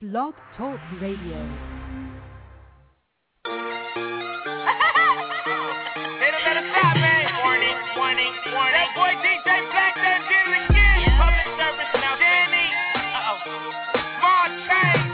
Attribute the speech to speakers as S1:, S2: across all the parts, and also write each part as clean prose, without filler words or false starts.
S1: Blog Talk Radio.
S2: Hit him at a stop, man. Warning. That boy DJ Black done did it again. Yeah. Public service announcement. Small change.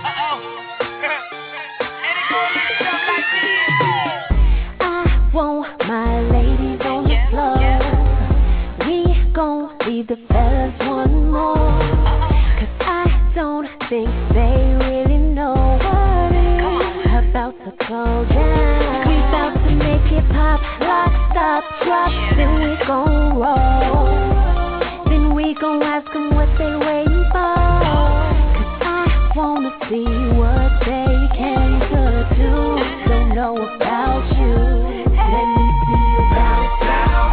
S2: And it goes stuff like this.
S3: I want my ladies on the floor. We gon' leave the fellas one more. Cause I don't think they really know what is about to go down. We about to make it pop, lock, stop, drop. Then we gon' roll. Then we gon' ask them what they waiting for. Cause I wanna see what they can do. Don't know about you. Let me see you bounce down.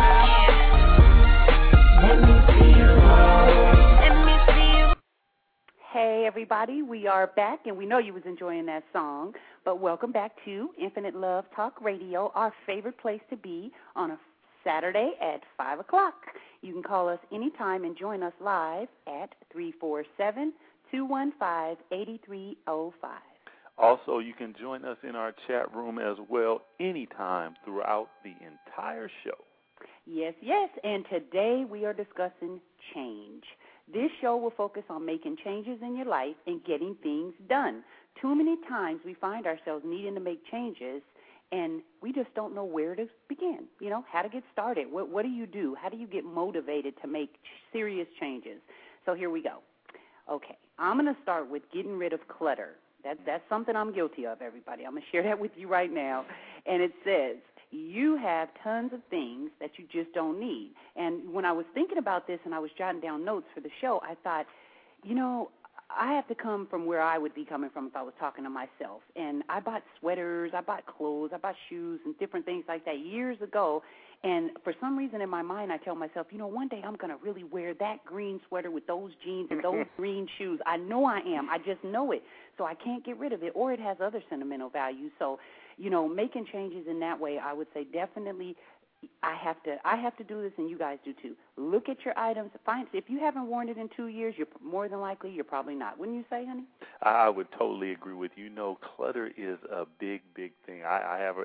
S3: Let me see you roll. Let me see you.
S4: Hey everybody, we are back, and we know you was enjoying that song, but welcome back to Infinite Love Talk Radio, our favorite place to be on a Saturday at 5 o'clock. You can call us anytime and join us live at 347-215-8305.
S5: Also, you can join us in our chat room as well anytime throughout the entire show.
S4: Yes, and today we are discussing change. This show will focus on making changes in your life and getting things done. Too many times we find ourselves needing to make changes, and we just don't know where to begin, how to get started. What do you do? How do you get motivated to make serious changes? So here we go. Okay, I'm going to start with getting rid of clutter. That's something I'm guilty of, everybody. I'm going to share that with you right now. And it says, you have tons of things that you just don't need. And when I was thinking about this and I was jotting down notes for the show, I thought, I have to come from where I would be coming from if I was talking to myself. And I bought sweaters, I bought clothes, I bought shoes and different things like that years ago. And for some reason in my mind, I tell myself, one day I'm going to really wear that green sweater with those jeans and those green shoes. I know I am. I just know it. So I can't get rid of it, or it has other sentimental value. So, making changes in that way, I would say definitely I have to do this, and you guys do too. Look at your items. If you haven't worn it in 2 years, you're more than likely you're probably not. Wouldn't you say, honey?
S5: I would totally agree with you. Clutter is a big thing. I have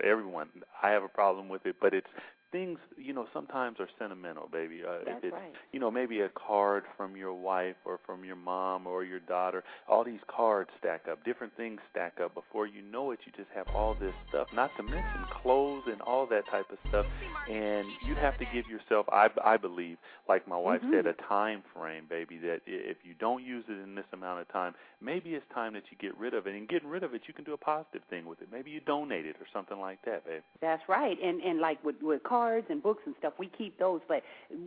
S5: a problem with it, but it's things, sometimes are sentimental, baby.
S4: That's
S5: if it's,
S4: right.
S5: Maybe a card from your wife or from your mom or your daughter, all these cards stack up, different things stack up. Before you know it, you just have all this stuff, not to mention clothes and all that type of stuff. And you have to give yourself, I believe, like my wife said, a time frame, baby, that if you don't use it in this amount of time, maybe it's time that you get rid of it. And getting rid of it, you can do a positive thing with it. Maybe you donate it or something like that, babe.
S4: That's right. And like with cards and books and stuff, we keep those. But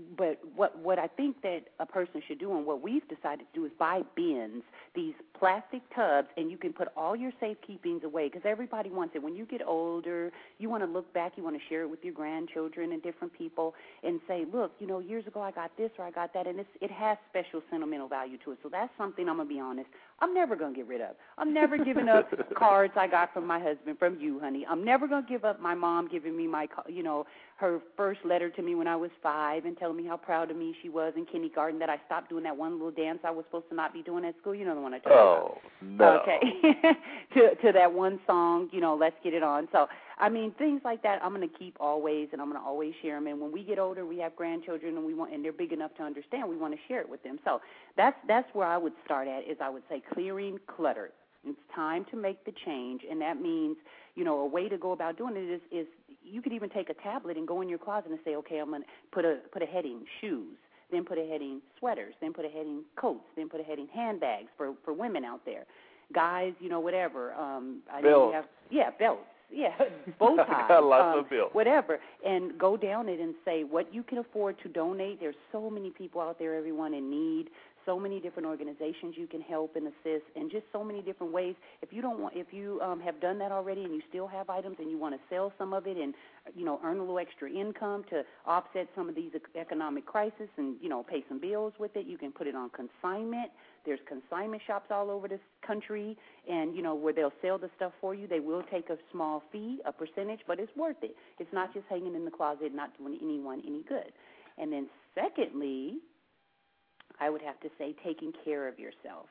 S4: what I think that a person should do, and what we've decided to do, is buy bins, these plastic tubs, and you can put all your safekeepings away, because everybody wants it. When you get older, you want to look back, you want to share it with your grandchildren and different people and say, look, years ago I got this or I got that, and it has special sentimental value to it. So that's something, I'm going to be honest, I'm never going to get rid of. I'm never giving up cards I got from my husband, from you, honey. I'm never going to give up my mom giving me her first letter to me when I was 5 and telling me how proud of me she was in kindergarten, that I stopped doing that one little dance I was supposed to not be doing at school. You know the one I told you about.
S5: No.
S4: Okay. to that one song, Let's Get It On. So, things like that I'm going to keep always, and I'm going to always share them. And when we get older, we have grandchildren, and they're big enough to understand, we want to share it with them. So that's where I would start at, is I would say clearing clutter. It's time to make the change, and that means, a way to go about doing it is you could even take a tablet and go in your closet and say, okay, I'm going to put a heading shoes, then put a heading sweaters, then put a heading coats, then put a heading handbags for women out there. Guys, whatever.
S5: Belts.
S4: Belts. Yeah, bow ties.
S5: Got lots of bills.
S4: Whatever. And go down it and say what you can afford to donate. There's so many people out there, everyone in need, so many different organizations you can help and assist, and just so many different ways. If you have done that already and you still have items and you want to sell some of it and, earn a little extra income to offset some of these economic crises and, pay some bills with it, you can put it on consignment. There's consignment shops all over this country, and, where they'll sell the stuff for you. They will take a small fee, a percentage, but it's worth it. It's not just hanging in the closet, not doing anyone any good. And then secondly, I would have to say taking care of yourself.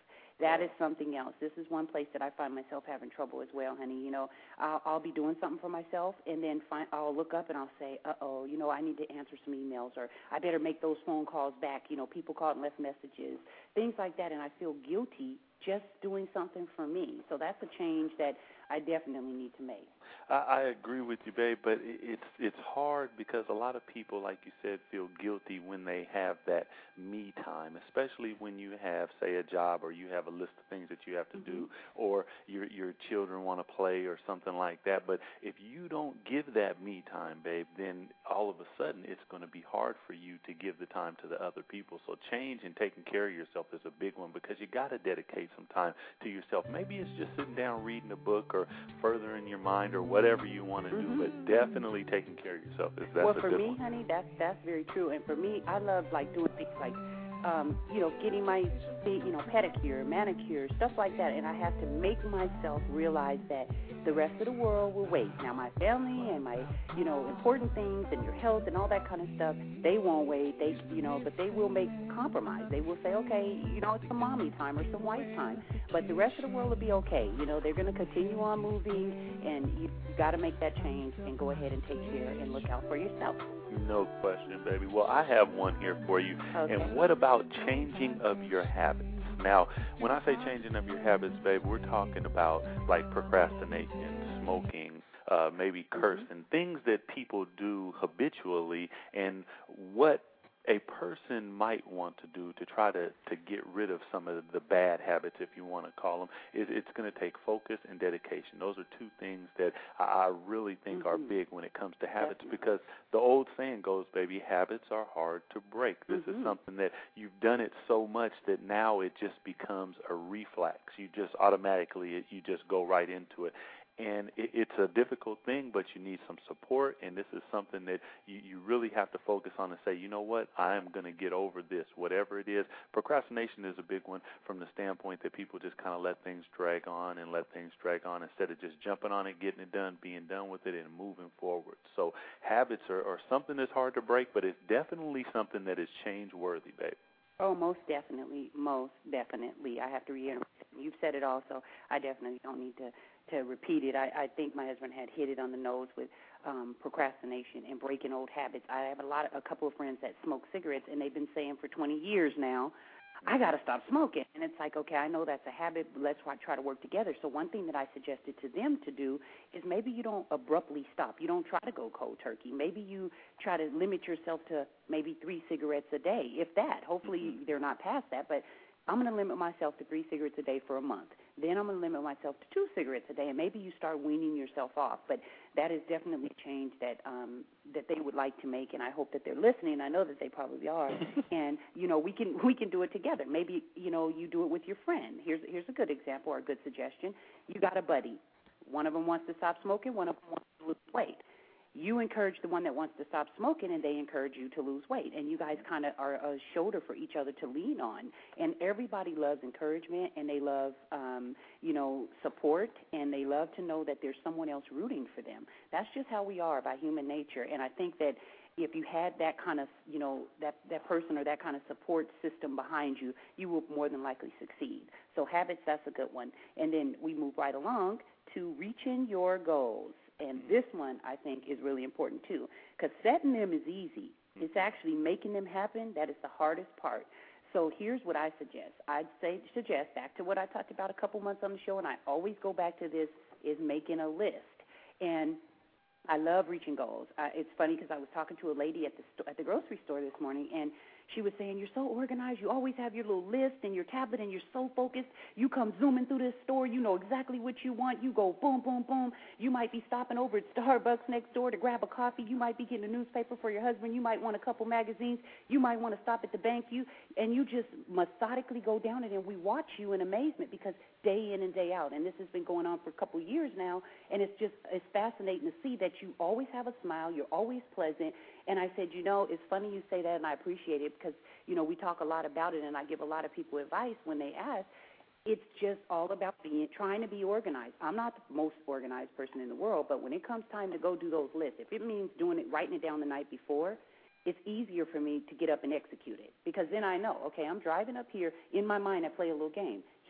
S4: that is something else. This is one place that I find myself having trouble as well, honey. You know, I'll be doing something for myself, and then I'll look up and I'll say, uh-oh, you know, I need to answer some emails, or I better make those phone calls back. You know, people called and left messages, things like that, and I feel guilty just doing something for me. So that's a change that I definitely need to make.
S5: I agree with you, babe, but it's hard because a lot of people, like you said, feel guilty when they have that me time, especially when you have, say, a job or you have a list of things that you have to do, or your children want to play or something like that. But if you don't give that me time, babe, then all of a sudden it's going to be hard for you to give the time to the other people. So change and taking care of yourself is a big one, because you got to dedicate some time to yourself. Maybe it's just sitting down reading a book or furthering your mind or whatever you want to do, but definitely taking care of yourself.
S4: Well, for me, honey, that's very true. And for me, I love like doing things like, you know, getting my feet, you know, pedicure, manicure, stuff like that. And I have to make myself realize that the rest of the world will wait. Now, my family and my, you know, important things and your health and all that kind of stuff, they won't wait. They, you know, but they will make compromise. They will say, okay, you know, it's some mommy time or some wife time. But the rest of the world will be okay. You know, they're going to continue on moving, and you got to make that change and go ahead and take care and look out for yourself.
S5: No question, baby. Well, I have one here for you.
S4: Okay.
S5: And what about changing of your habits? Now, when I say changing of your habits, babe, we're talking about like procrastination, smoking, maybe cursing, things that people do habitually, and what a person might want to do to try to get rid of some of the bad habits, if you want to call them, it's going to take focus and dedication. Those are two things that I really think are big when it comes to habits, because the old saying goes, baby, habits are hard to break. This is something that you've done it so much that now it just becomes a reflex. You just automatically, you just go right into it. And it's a difficult thing, but you need some support, and this is something that you really have to focus on and say, you know what, I am going to get over this, whatever it is. Procrastination is a big one from the standpoint that people just kind of let things drag on instead of just jumping on it, getting it done, being done with it, and moving forward. So habits are something that's hard to break, but it's definitely something that is change-worthy, babe.
S4: Oh, most definitely. I have to reiterate. You've said it all, so I definitely don't need to repeat it. I think my husband had hit it on the nose with procrastination and breaking old habits. I have a couple of friends that smoke cigarettes, and they've been saying for 20 years now, I got to stop smoking. And it's like, okay, I know that's a habit, but let's try to work together. So one thing that I suggested to them to do is maybe you don't abruptly stop. You don't try to go cold turkey. Maybe you try to limit yourself to maybe 3 cigarettes a day, if that. Hopefully they're not past that, but I'm going to limit myself to 3 cigarettes a day for a month. Then I'm going to limit myself to 2 cigarettes a day, and maybe you start weaning yourself off. But that is definitely a change that they would like to make, and I hope that they're listening. I know that they probably are. And, you know, we can do it together. Maybe, you know, you do it with your friend. Here's a good example or a good suggestion. You got a buddy. One of them wants to stop smoking. One of them wants to lose weight. You encourage the one that wants to stop smoking, and they encourage you to lose weight. And you guys kind of are a shoulder for each other to lean on. And everybody loves encouragement, and they love, you know, support, and they love to know that there's someone else rooting for them. That's just how we are by human nature. And I think that if you had that kind of, you know, that person or that kind of support system behind you, you will more than likely succeed. So habits, that's a good one. And then we move right along to reaching your goals. And this one, I think, is really important, too, because setting them is easy. It's actually making them happen that is the hardest part. So here's what I suggest. I'd suggest, back to what I talked about a couple months on the show, and I always go back to this, is making a list. And I love reaching goals. It's funny because I was talking to a lady at the grocery store this morning, and she was saying, you're so organized. You always have your little list and your tablet, and you're so focused. You come zooming through this store. You know exactly what you want. You go boom, boom, boom. You might be stopping over at Starbucks next door to grab a coffee. You might be getting a newspaper for your husband. You might want a couple magazines. You might want to stop at the bank. And you just methodically go down it, and we watch you in amazement because day in and day out, and this has been going on for a couple of years now, and it's fascinating to see that you always have a smile. You're always pleasant. And I said, you know, it's funny you say that, and I appreciate it because, you know, we talk a lot about it, and I give a lot of people advice when they ask. It's just all about trying to be organized. I'm not the most organized person in the world, but when it comes time to go do those lists, if it means writing it down the night before, it's easier for me to get up and execute it because then I know, okay, I'm driving up here. In my mind, I play a little game.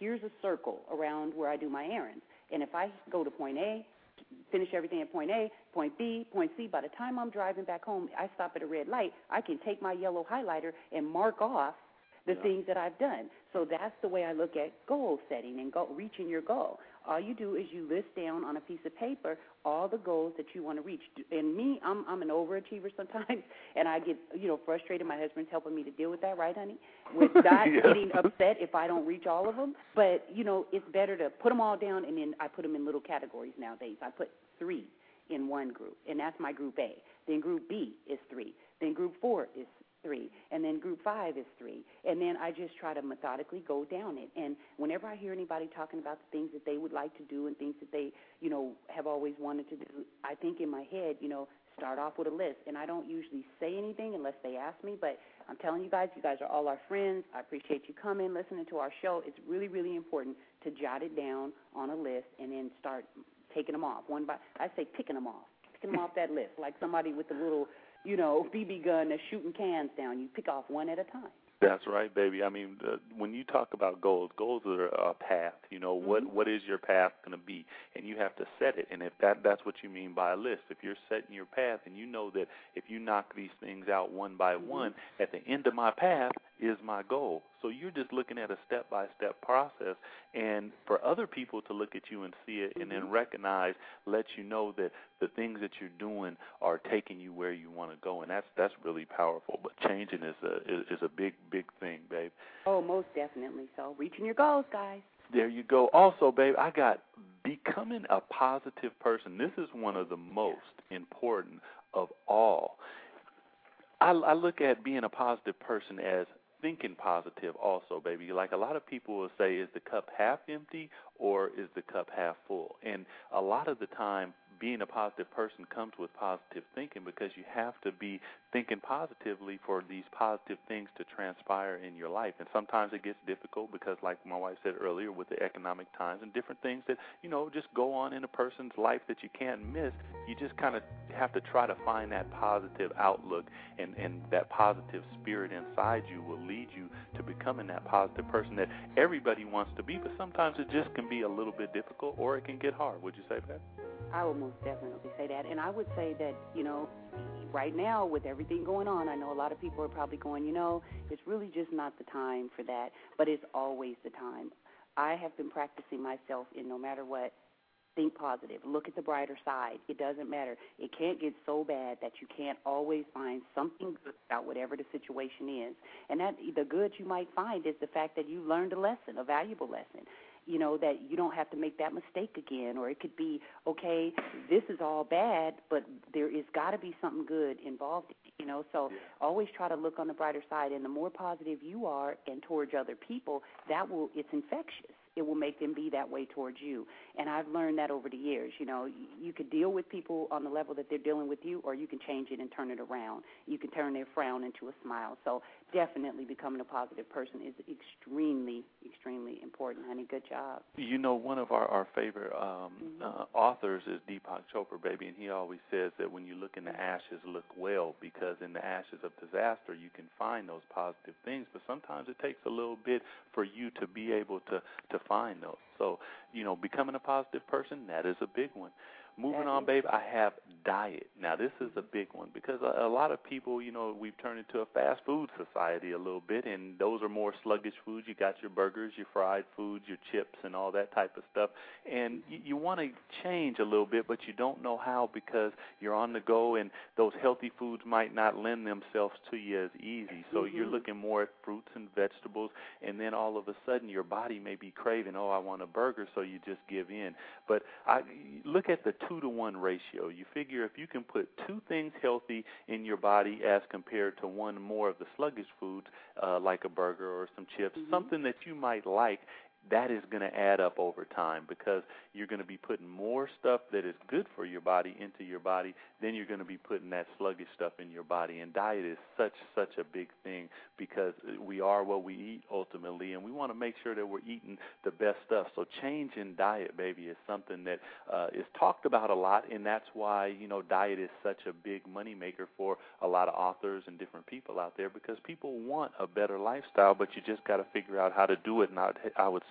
S4: here's a circle around where I do my errands. And if I go to point A, finish everything at point A, point B, point C, by the time I'm driving back home, I stop at a red light, I can take my yellow highlighter and mark off the things that I've done. So that's the way I look at goal setting and reaching your goal. All you do is you list down on a piece of paper all the goals that you want to reach. And me, I'm an overachiever sometimes, and I get, frustrated. My husband's helping me to deal with that, right, honey? With not getting upset if I don't reach all of them. But, it's better to put them all down, and then I put them in little categories nowadays. I put 3 in one group, and that's my group A. Then group B is 3. Then group 4 is 3, and then group 5 is 3, and then I just try to methodically go down it. And whenever I hear anybody talking about the things that they would like to do and things that they, have always wanted to do, I think in my head, start off with a list. And I don't usually say anything unless they ask me, but I'm telling you guys are all our friends. I appreciate you coming, listening to our show. It's really, really important to jot it down on a list and then start taking them off one by. I say picking them off that list, like somebody with a little BB gun that's shooting cans down. You pick off one at a time.
S5: That's right, baby. I mean, when you talk about goals are a path. What is your path going to be? And you have to set it. And if that's what you mean by a list. If you're setting your path and you know that if you knock these things out one by one, at the end of my path is my goal. So you're just looking at a step-by-step process. And for other people to look at you and see it and then recognize, let you know that the things that you're doing are taking you where you want to go. And that's really powerful. But changing is a big thing, babe.
S4: Oh, most definitely. So reaching your goals, guys.
S5: There you go. Also, babe, I got becoming a positive person. This is one of the most important of all. I look at being a positive person as thinking positive also, baby. Like a lot of people will say, is the cup half empty or is the cup half full? And a lot of the time, being a positive person comes with positive thinking because you have to be thinking positively for these positive things to transpire in your life. And sometimes it gets difficult because, like my wife said earlier, with the economic times and different things that, just go on in a person's life that you can't miss, you just kind of have to try to find that positive outlook, and that positive spirit inside you will lead you to becoming that positive person that everybody wants to be, but sometimes it just can be a little bit difficult or it can get hard. Would you say that?
S4: I would most definitely say that. And I would say that, right now with everything going on, I know a lot of people are probably going, it's really just not the time for that, but it's always the time. I have been practicing myself in no matter what, think positive. Look at the brighter side. It doesn't matter. It can't get so bad that you can't always find something good about whatever the situation is. And that the good you might find is the fact that you learned a lesson, a valuable lesson. That you don't have to make that mistake again, or it could be, okay, this is all bad, but there is got to be something good involved, so always try to look on the brighter side, and the more positive you are and towards other people, it's infectious. It will make them be that way towards you. And I've learned that over the years. You could deal with people on the level that they're dealing with you, or you can change it and turn it around. You can turn their frown into a smile. So definitely becoming a positive person is extremely, extremely important, honey. Good job.
S5: One of our favorite authors is Deepak Chopra, baby, and he always says that when you look in the ashes, look well, because in the ashes of disaster, you can find those positive things, but sometimes it takes a little bit for you to be able to find those. So, becoming a positive person, that is a big one. Moving on, babe, I have diet. Now, this is a big one because a lot of people, we've turned into a fast food society a little bit, and those are more sluggish foods. You got your burgers, your fried foods, your chips, and all that type of stuff. And you want to change a little bit, but you don't know how because you're on the go, and those healthy foods might not lend themselves to you as easy. So you're looking more at fruits and vegetables, and then all of a sudden your body may be craving, I want a burger, so you just give in. But look at the 2-to-1 ratio. You figure if you can put 2 things healthy in your body as compared to 1 more of the sluggish foods, like a burger or some chips, something that you might like, that is going to add up over time because you're going to be putting more stuff that is good for your body into your body, then you're going to be putting that sluggish stuff in your body. And diet is such a big thing because we are what we eat ultimately, and we want to make sure that we're eating the best stuff. So change in diet, baby, is something that is talked about a lot, and that's why, diet is such a big moneymaker for a lot of authors and different people out there because people want a better lifestyle, but you just got to figure out how to do it. And I would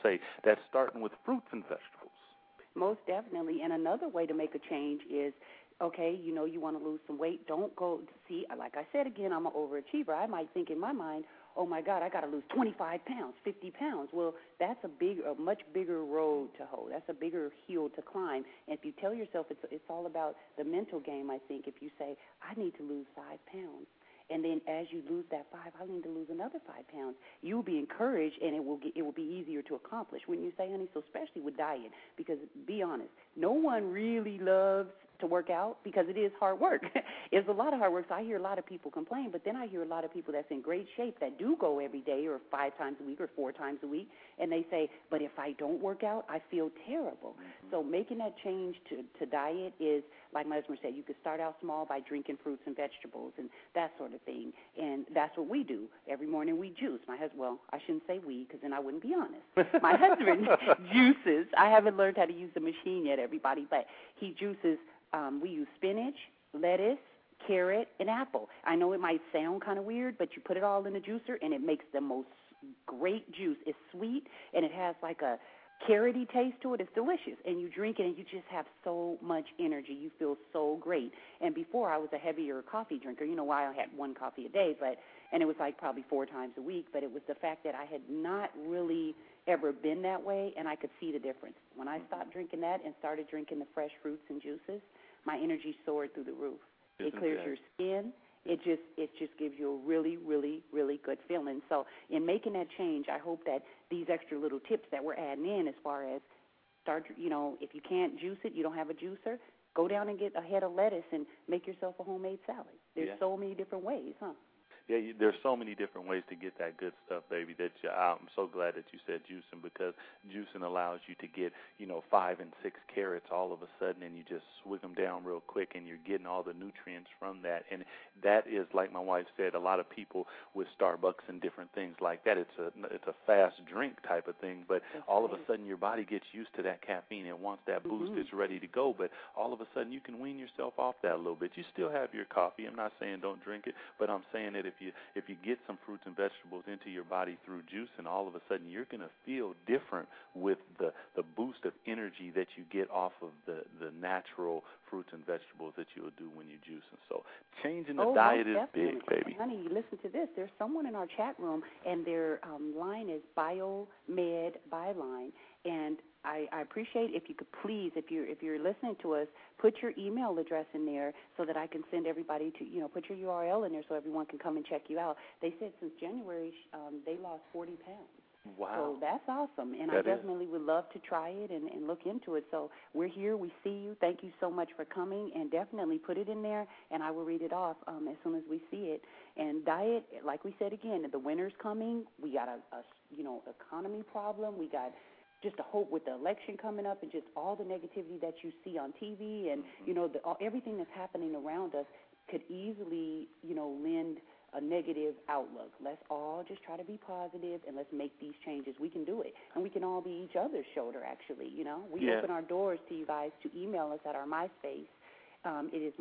S5: say, that's starting with fruits and vegetables.
S4: Most definitely. And another way to make a change is, okay, you know you want to lose some weight. Don't go, see, like I said again, I'm an overachiever. I might think in my mind, oh, my God, I got to lose 25 pounds, 50 pounds. Well, that's a much bigger road to hoe. That's a bigger hill to climb. And if you tell yourself it's all about the mental game, I think, if you say, I need to lose 5 pounds, and then as you lose that 5, I need to lose another 5 pounds, you'll be encouraged, and it will be easier to accomplish. When you say, honey, so especially with diet, because be honest, no one really loves to work out because it is hard work. It's a lot of hard work. So I hear a lot of people complain, but then I hear a lot of people that's in great shape that do go every day or 5 times a week or 4 times a week, and they say, but if I don't work out, I feel terrible. Mm-hmm. So making that change to diet is, like my husband said, you could start out small by drinking fruits and vegetables and that sort of thing, and that's what we do. Every morning we juice. My husband, well, I shouldn't say we because then I wouldn't be honest. My husband juices. I haven't learned how to use the machine yet, everybody, but he juices. We use spinach, lettuce, carrot, and apple. I know it might sound kind of weird, but you put it all in a juicer, and it makes the most great juice. It's sweet, and it has like a carroty taste to it. It's delicious, and you drink it, and you just have so much energy. You feel so great. And before, I was a heavier coffee drinker. You know why? I had 1 coffee a day, and it was like probably 4 times a week, but it was the fact that I had not really ever been that way, and I could see the difference. When I stopped drinking that and started drinking the fresh fruits and juices, my energy soared through the roof. It clears your skin. It just gives you a really, really, really good feeling. So in making that change, I hope that these extra little tips that we're adding in as far as start, if you can't juice it, you don't have a juicer, go down and get a head of lettuce and make yourself a homemade salad. There's so many different ways, huh?
S5: Yeah, there's so many different ways to get that good stuff, baby, that I'm so glad that you said juicing, because juicing allows you to get, 5 and 6 carrots all of a sudden, and you just swig them down real quick, and you're getting all the nutrients from that. And that is, like my wife said, a lot of people with Starbucks and different things like that, it's a fast drink type of thing, but all of a sudden your body gets used to that caffeine and wants that boost, it's ready to go, but all of a sudden you can wean yourself off that a little bit. You still have your coffee. I'm not saying don't drink it, but I'm saying that if you get some fruits and vegetables into your body through juice, and all of a sudden you're going to feel different with the boost of energy that you get off of the natural fruits and vegetables that you'll do when you juice. And so changing the diet is big, baby.
S4: Honey, listen to this. There's someone in our chat room, and their line is Biomed Byline, and I appreciate if you could please, if you're listening to us, put your email address in there so that I can send everybody to, put your URL in there so everyone can come and check you out. They said since January they lost 40 pounds.
S5: Wow.
S4: So that's awesome, and I definitely would love to try it and look into it. So we're here. We see you. Thank you so much for coming, and definitely put it in there, and I will read it off as soon as we see it. And diet, like we said again, the winter's coming. We got a economy problem. We got just a hope with the election coming up and just all the negativity that you see on TV and, everything that's happening around us could easily, lend a negative outlook. Let's all just try to be positive and let's make these changes. We can do it. And we can all be each other's shoulder, actually, We open our doors to you guys to email us at our MySpace. It is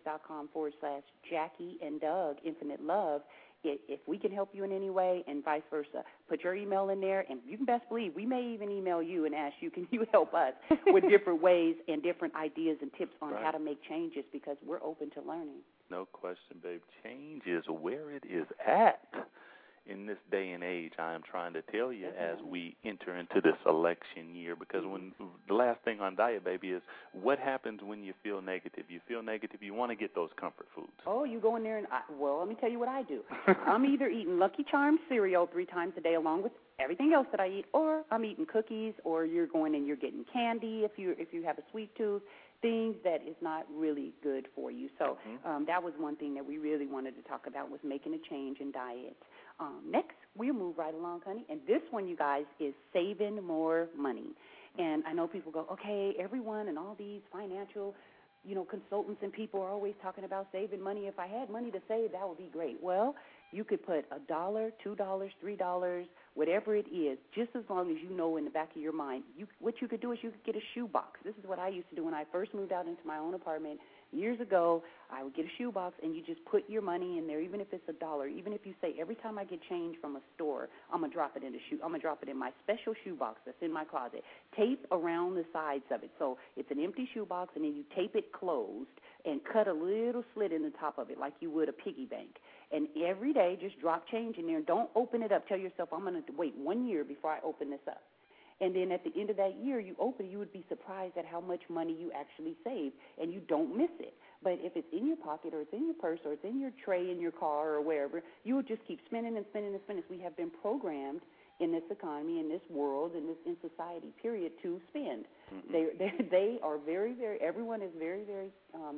S4: myspace.com/Jackie and Doug Infinite Love. If we can help you in any way and vice versa, put your email in there, and you can best believe we may even email you and ask you, can you help us with different ways and different ideas and tips on how to make changes, because we're open to learning.
S5: No question, babe. Change is where it is at. In this day and age, I am trying to tell you as we enter into this election year, because when the last thing on diet, baby, is what happens when you feel negative. You feel negative, you want to get those comfort foods.
S4: Oh, you go in there and, let me tell you what I do. I'm either eating Lucky Charms cereal 3 times a day along with everything else that I eat, or I'm eating cookies, or you're going and you're getting candy if you have a sweet tooth, things that is not really good for you. So that was one thing that we really wanted to talk about, was making a change in diet. Next, we'll move right along, honey. And this one, you guys, is saving more money. And I know people go, okay, everyone and all these financial, consultants and people are always talking about saving money. If I had money to save, that would be great. Well, you could put $1, $2, $3, whatever it is, just as long as you know in the back of your mind, what you could do is you could get a shoebox. This is what I used to do when I first moved out into my own apartment years ago. I would get a shoebox, and you just put your money in there, even if it's $1. Even if you say, every time I get change from a store, I'm gonna drop it in my special shoebox that's in my closet. Tape around the sides of it, so it's an empty shoebox, and then you tape it closed and cut a little slit in the top of it like you would a piggy bank. And every day, just drop change in there. Don't open it up. Tell yourself, I'm going to wait 1 year before I open this up. And then at the end of that year, you open it, you would be surprised at how much money you actually saved, and you don't miss it. But if it's in your pocket or it's in your purse or it's in your tray in your car or wherever, you will just keep spending and spending and spending. We have been programmed in this economy, in this world, in society, period, to spend. Mm-hmm. They are very, very, everyone is very, very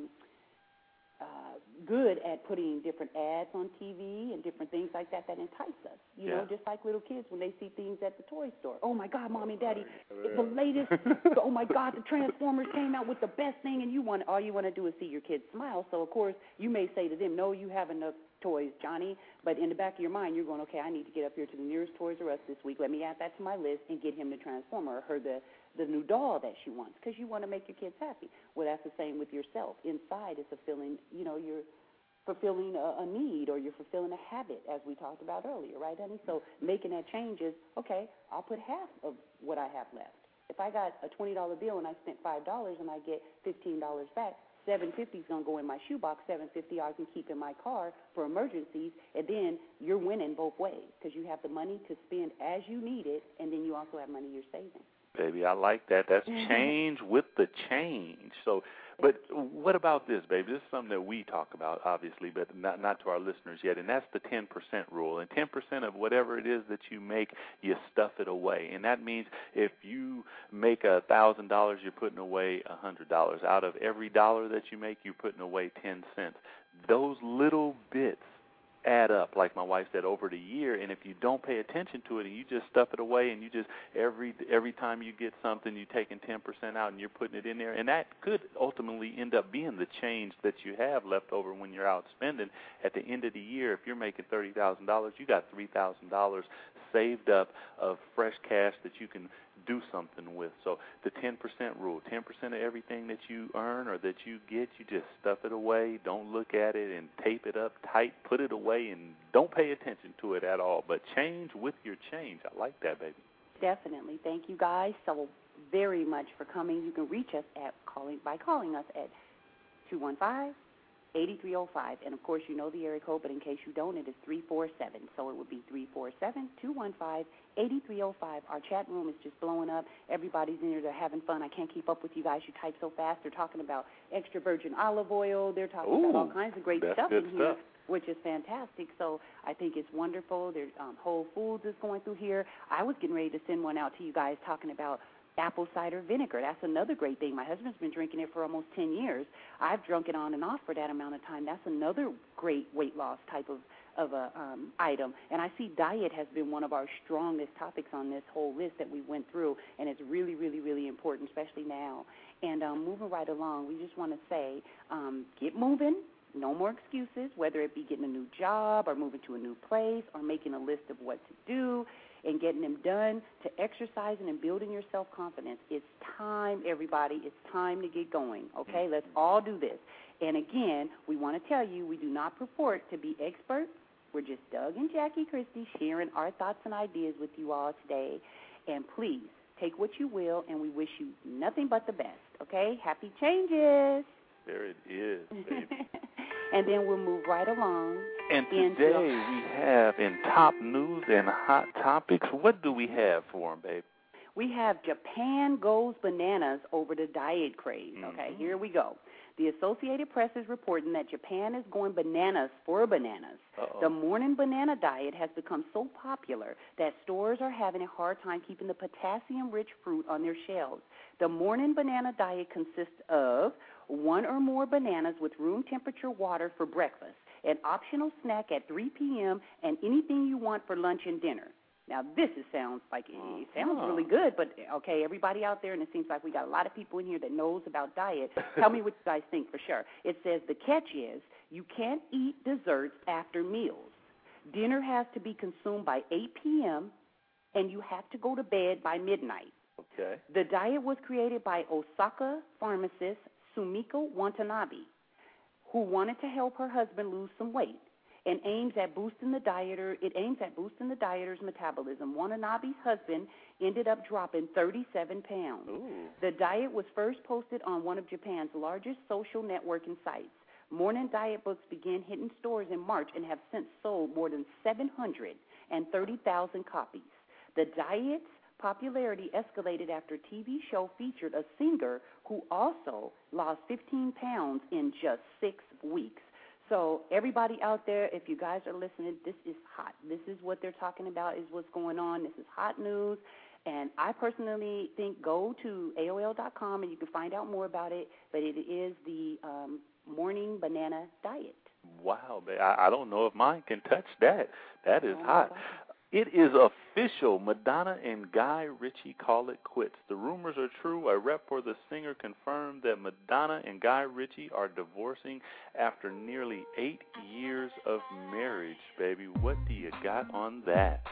S4: good at putting different ads on TV and different things like that entice us. You know, just like little kids when they see things at the toy store. Oh, my God, Mommy, Daddy, the latest. Oh, my God, the Transformers came out with the best thing, and all you want to do is see your kids smile. So, of course, you may say to them, no, you have enough toys, Johnny. But in the back of your mind, you're going, okay, I need to get up here to the nearest Toys R Us this week. Let me add that to my list and get him the Transformer or her the new doll that she wants, because you want to make your kids happy. Well, that's the same with yourself. Inside, it's fulfilling, you're fulfilling a need, or you're fulfilling a habit, as we talked about earlier, right, honey? So making that change is, okay, I'll put half of what I have left. If I got a $20 bill and I spent $5 and I get $15 back, $7.50 is going to go in my shoebox. $7.50 I can keep in my car for emergencies, and then you're winning both ways, because you have the money to spend as you need it, and then you also have money you're saving.
S5: Baby, I like that. That's change with the change. So, but what about this, baby? This is something that we talk about, obviously, but not to our listeners yet, and that's the 10% rule. And 10% of whatever it is that you make, you stuff it away. And that means if you make $1,000, you're putting away $100. Out of every dollar that you make, you're putting away 10 cents. Those little bits add up, like my wife said, over the year, and if you don't pay attention to it and you just stuff it away, and you just every time you get something, you're taking 10% out and you're putting it in there, and that could ultimately end up being the change that you have left over when you're out spending. At the end of the year, if you're making $30,000, you got $3,000 saved up of fresh cash that you can do something with. So the 10% rule, 10% of everything that you earn or that you get, you just stuff it away, don't look at it, and tape it up tight, put it away, and don't pay attention to it at all. But change with your change. I like that, baby.
S4: Definitely. Thank you guys so very much for coming. You can reach us by calling us at 215-8305. And, of course, you know the area code, but in case you don't, it is 347. So it would be 347-215-8305. Our chat room is just blowing up. Everybody's in there. They're having fun. I can't keep up with you guys. You type so fast. They're talking about extra virgin olive oil. They're talking about all kinds of great stuff in here, which is fantastic. So I think it's wonderful. There's Whole Foods is going through here. I was getting ready to send one out to you guys talking about apple cider vinegar. That's another great thing. My husband's been drinking it for almost 10 years. I've drunk it on and off for that amount of time. That's another great weight loss type of item. And I see diet has been one of our strongest topics on this whole list that we went through, and it's really, really, really important, especially now. And moving right along, we just want to say, get moving. No more excuses, whether it be getting a new job or moving to a new place or making a list of what to do and getting them done, to exercising and building your self-confidence. It's time, everybody. It's time to get going, okay? Let's all do this. And, again, we want to tell you we do not purport to be experts. We're just Doug and Jackie Christie sharing our thoughts and ideas with you all today. And please, take what you will, and we wish you nothing but the best, okay? Happy changes.
S5: There it is, baby.
S4: And then we'll move right along.
S5: And today we have in top news and hot topics, what do we have for them, babe?
S4: We have Japan goes bananas over the diet craze. Okay, here we go. The Associated Press is reporting that Japan is going bananas for bananas. The morning banana diet has become so popular that stores are having a hard time keeping the potassium-rich fruit on their shelves. The morning banana diet consists of one or more bananas with room temperature water for breakfast, an optional snack at 3 p.m., and anything you want for lunch and dinner. Now, this sounds really good, but, okay, everybody out there, and it seems like we got a lot of people in here that knows about diet. Tell me what you guys think for sure. It says the catch is you can't eat desserts after meals. Dinner has to be consumed by 8 p.m., and you have to go to bed by midnight.
S5: Okay.
S4: The diet was created by Osaka pharmacist Sumiko Watanabe, who wanted to help her husband lose some weight, and aims at boosting the dieter's metabolism. Watanabe's husband ended up dropping 37 pounds.
S5: Ooh.
S4: The diet was first posted on one of Japan's largest social networking sites. Morning diet books began hitting stores in March and have since sold more than 730,000 copies. The diet's popularity escalated after a TV show featured a singer who also lost 15 pounds in just 6 weeks. So everybody out there, if you guys are listening, this is hot. This is what they're talking about, is what's going on. This is hot news. And I personally think go to AOL.com and you can find out more about it. But it is the morning banana diet.
S5: Wow, I don't know if mine can touch that. That is hot.
S4: Wow.
S5: It is official. Madonna and Guy Ritchie call it quits. The rumors are true. A rep for the singer confirmed that Madonna and Guy Ritchie are divorcing after nearly 8 years of marriage, baby. What do you got on that?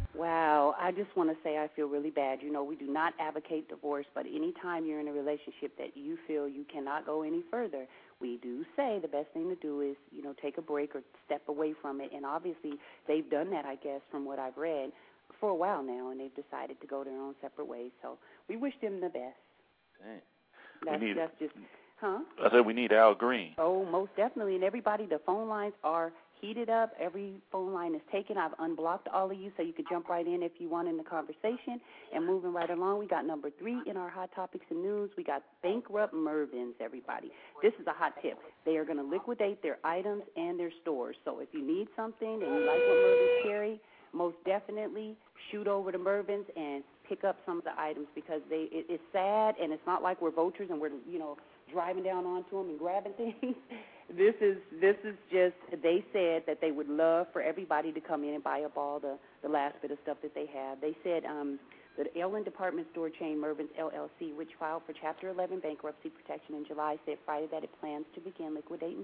S4: Wow, I just want to say I feel really bad. You know, we do not advocate divorce, but anytime you're in a relationship that you feel you cannot go any further, we do say the best thing to do is, you know, take a break or step away from it. And obviously they've done that, I guess, from what I've read, for a while now, and they've decided to go their own separate ways. So we wish them the best.
S5: Dang.
S4: That's just, huh?
S5: I said we need Al Green.
S4: Oh, most definitely. And everybody, the phone lines are heated up. Every phone line is taken. I've unblocked all of you so you can jump right in if you want in the conversation. And moving right along, we got number 3 in our Hot Topics and News. We got bankrupt Mervyn's, everybody. This is a hot tip. They are going to liquidate their items and their stores. So if you need something and you like what Mervyn's carry, most definitely shoot over to Mervyn's and pick up some of the items, because it's sad, and it's not like we're vultures and we're, you know, driving down onto them and grabbing things. This is just, they said that they would love for everybody to come in and buy up all the last bit of stuff that they have. They said the Ellen department store chain Mervyn's LLC, which filed for Chapter 11 bankruptcy protection in July, said Friday that it plans to begin liquidation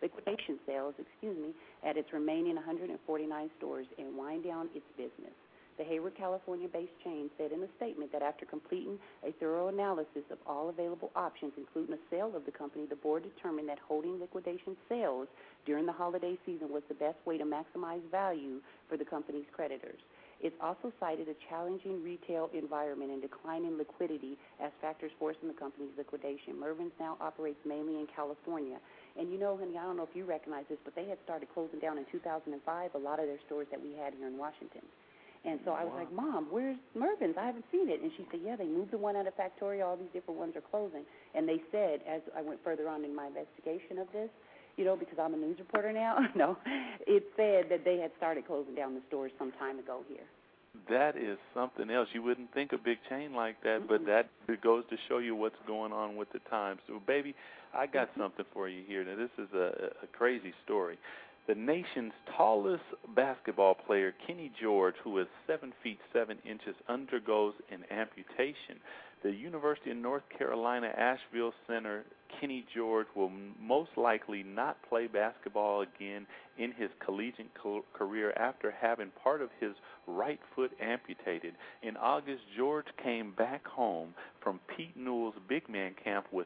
S4: sales, at its remaining 149 stores and wind down its business. The Hayward, California-based chain said in a statement that after completing a thorough analysis of all available options, including a sale of the company, the board determined that holding liquidation sales during the holiday season was the best way to maximize value for the company's creditors. It's also cited a challenging retail environment and declining liquidity as factors forcing the company's liquidation. Mervyn's now operates mainly in California. And you know, honey, I don't know if you recognize this, but they had started closing down in 2005 a lot of their stores that we had here in Washington. And so I was like, Mom, where's Mervyn's? I haven't seen it. And she said, yeah, they moved the one out of Factoria. All these different ones are closing. And they said, as I went further on in my investigation of this, you know, because I'm a news reporter now, no, it said that they had started closing down the stores some time ago here.
S5: That is something else. You wouldn't think a big chain like that, but that goes to show you what's going on with the times. So, baby, I got something for you here. Now, this is a crazy story. The nation's tallest basketball player, Kenny George, who is 7 feet 7 inches, undergoes an amputation. The University of North Carolina Asheville center, Kenny George, will most likely not play basketball again in his collegiate career after having part of his right foot amputated. In August, George came back home from Pete Newell's big man camp with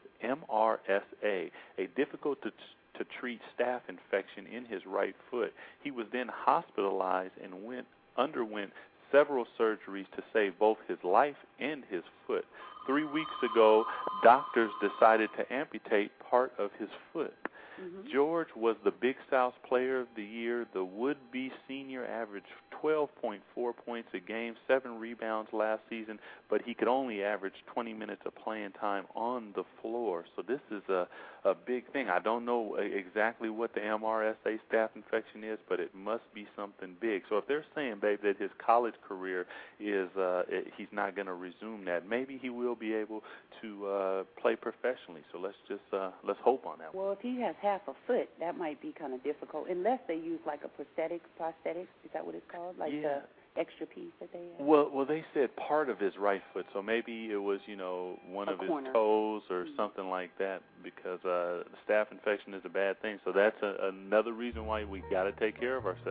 S5: MRSA, a difficult to treat staph infection in his right foot. He was then hospitalized and underwent several surgeries to save both his life and his foot. 3 weeks ago, doctors decided to amputate part of his foot. George was the Big South Player of the Year. The would-be senior averaged 12.4 points a game, 7 rebounds last season, but he could only average 20 minutes of playing time on the floor. So this is a big thing. I don't know exactly what the MRSA staph infection is, but it must be something big. So if they're saying, babe, that his college career is he's not going to resume that, maybe he will be able to play professionally. So let's hope on that.
S4: Well, if he has half a foot, that might be kind of difficult, unless they use like a prosthetic. Is that what it's called? Like the extra piece that they have?
S5: Well, they said part of his right foot, so maybe it was, one of his toes or something like that, because staph infection is a bad thing. So that's another reason why we got to take care of ourselves.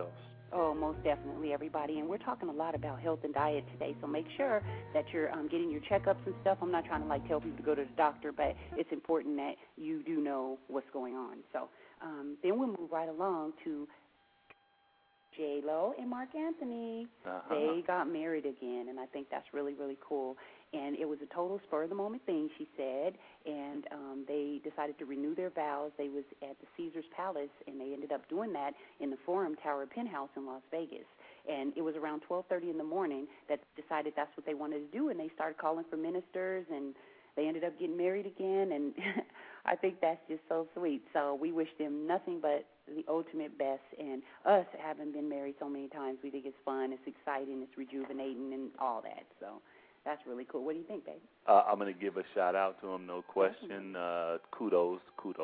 S4: Oh, most definitely, everybody. And we're talking a lot about health and diet today, so make sure that you're getting your checkups and stuff. I'm not trying to, tell people to go to the doctor, but it's important that you do know what's going on. So then we'll move right along to J-Lo and Mark Anthony. They got married again, and I think that's really, really cool. And it was a total spur-of-the-moment thing, she said, and they decided to renew their vows. They was at the Caesars Palace, and they ended up doing that in the Forum Tower Penthouse in Las Vegas. And it was around 12:30 in the morning that they decided that's what they wanted to do, and they started calling for ministers, and they ended up getting married again, and I think that's just so sweet. So we wish them nothing but the ultimate best, and us having been married so many times, we think it's fun, it's exciting, it's rejuvenating, and all that. So that's really cool. What do you think, babe?
S5: I'm going to give a shout-out to him, no question. Kudos.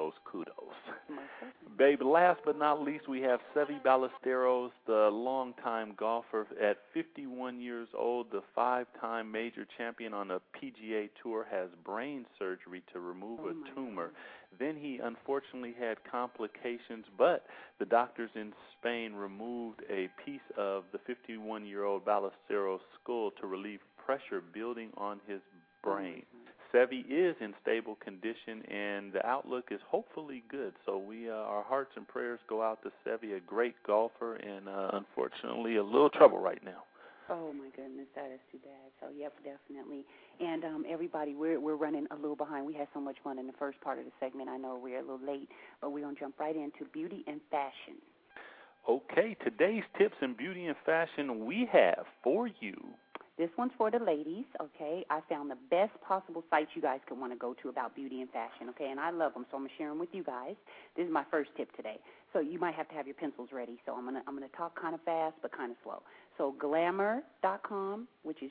S5: Babe, last but not least, we have Seve Ballesteros, the longtime golfer at 51 years old, the 5-time major champion on the PGA Tour, has brain surgery to remove a tumor. Then he unfortunately had complications, but the doctors in Spain removed a piece of the 51-year-old Ballesteros' skull to relieve pressure building on his brain. Seve is in stable condition, and the outlook is hopefully good. So our hearts and prayers go out to Seve, a great golfer, and unfortunately a little trouble right now.
S4: Oh, my goodness, that is too bad. So, yep, definitely. And everybody, we're running a little behind. We had so much fun in the first part of the segment. I know we're a little late, but we're going to jump right into beauty and fashion.
S5: Okay, today's tips in beauty and fashion we have for you.
S4: This one's for the ladies, okay? I found the best possible sites you guys could want to go to about beauty and fashion, okay? And I love them, so I'm going to share them with you guys. This is my first tip today. So you might have to have your pencils ready. So I'm gonna talk kind of fast but kind of slow. So glamour.com, which is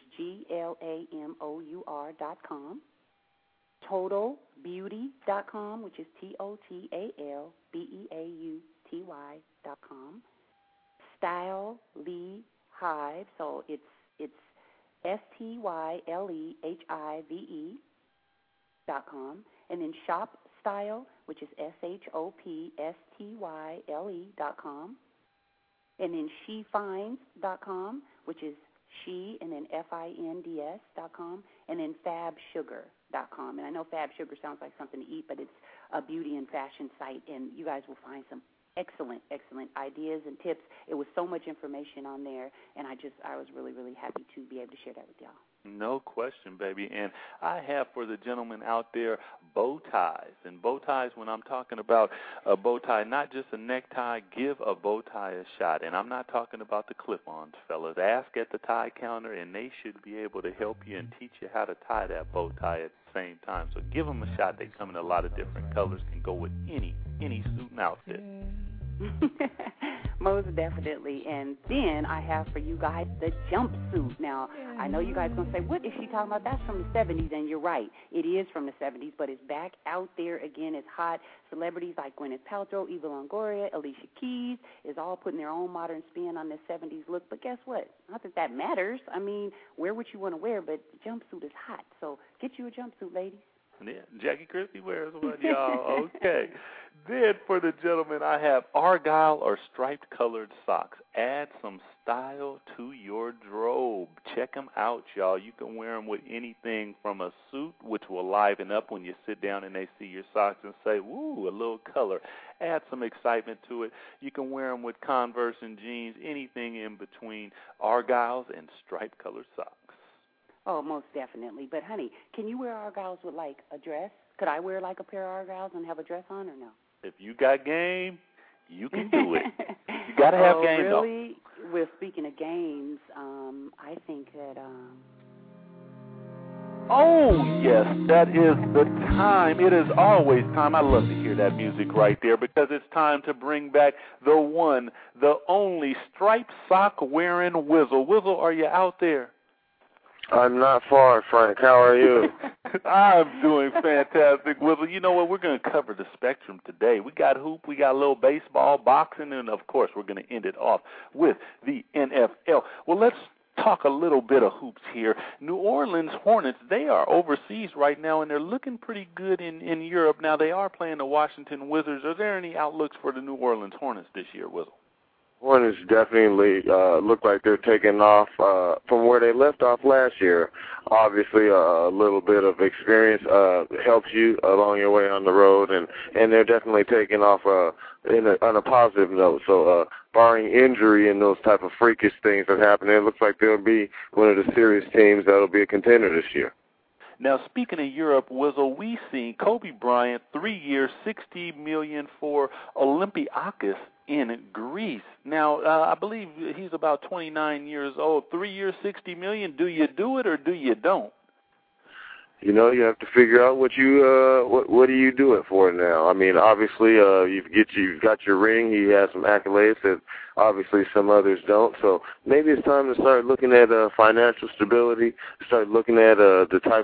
S4: GLAMOUR.com. Totalbeauty.com, which is TOTALBEAUTY.com. Style Lee Hive, so it's STYLEHIVE.com, and then Shop Style, which is SHOPSTYLE.com, and then SheFinds.com, which is she and then FINDS.com, and then FabSugar.com. And I know Fab Sugar sounds like something to eat, but it's a beauty and fashion site, and you guys will find some excellent ideas and tips. It was so much information on there, and I was really, really happy to be able to share that with y'all.
S5: No question, baby. And I have for the gentlemen out there bow ties. And bow ties, when I'm talking about a bow tie, not just a necktie, give a bow tie a shot. And I'm not talking about the clip-ons, fellas. Ask at the tie counter, and they should be able to help you and teach you how to tie that bow tie at the same time. So give them a shot. They come in a lot of different colors, can go with any suit and outfit.
S4: Most definitely. And then I have for you guys the jumpsuit. Now, I know you guys are going to say, what is she talking about? That's from the 70s, and you're right. It is from the 70s, but it's back out there again. It's hot. Celebrities like Gwyneth Paltrow, Eva Longoria, Alicia Keys is all putting their own modern spin on this 70s look. But guess what? Not that matters. I mean, wear what you want to wear, but the jumpsuit is hot. So get you a jumpsuit, ladies.
S5: Yeah, Jackie Christie wears one, y'all. Okay. Then for the gentlemen, I have Argyle or striped colored socks. Add some style to your drobe. Check them out, y'all. You can wear them with anything from a suit, which will liven up when you sit down and they see your socks and say, woo, a little color. Add some excitement to it. You can wear them with Converse and jeans, anything in between Argyles and striped colored socks.
S4: Oh, most definitely. But, honey, can you wear Argyles with, like, a dress? Could I wear, like, a pair of Argyles and have a dress on or no?
S5: If you got game, you can do it. You got to have game, though.
S4: Really? Well, speaking of games, I think that...
S5: Oh, yes, that is the time. It is always time. I love to hear that music right there because it's time to bring back the one, the only striped sock-wearing Wizzle. Wizzle, are you out there?
S1: I'm not far, Frank. How are you?
S5: I'm doing fantastic, Wizzle. You know what? We're going to cover the spectrum today. We got hoop, we got a little baseball, boxing, and, of course, we're going to end it off with the NFL. Well, let's talk a little bit of hoops here. New Orleans Hornets, they are overseas right now, and they're looking pretty good in Europe. Now, they are playing the Washington Wizards. Are there any outlooks for the New Orleans Hornets this year, Wizzle?
S1: Hornets definitely look like they're taking off from where they left off last year. Obviously, a little bit of experience helps you along your way on the road, and they're definitely taking off on a positive note. So, barring injury and those type of freakish things that happen, it looks like they'll be one of the serious teams that'll be a contender this year.
S5: Now, speaking of Europe, Wizzle, we seen Kobe Bryant, 3 years, $60 million for Olympiakos in Greece. Now, I believe he's about 29 years old. 3 years, $60 million. Do you do it or do you don't?
S1: You know, you have to figure out what do you do it for now. I mean, obviously, you've got your ring. He has some accolades that obviously some others don't. So maybe it's time to start looking at financial stability, start looking at the type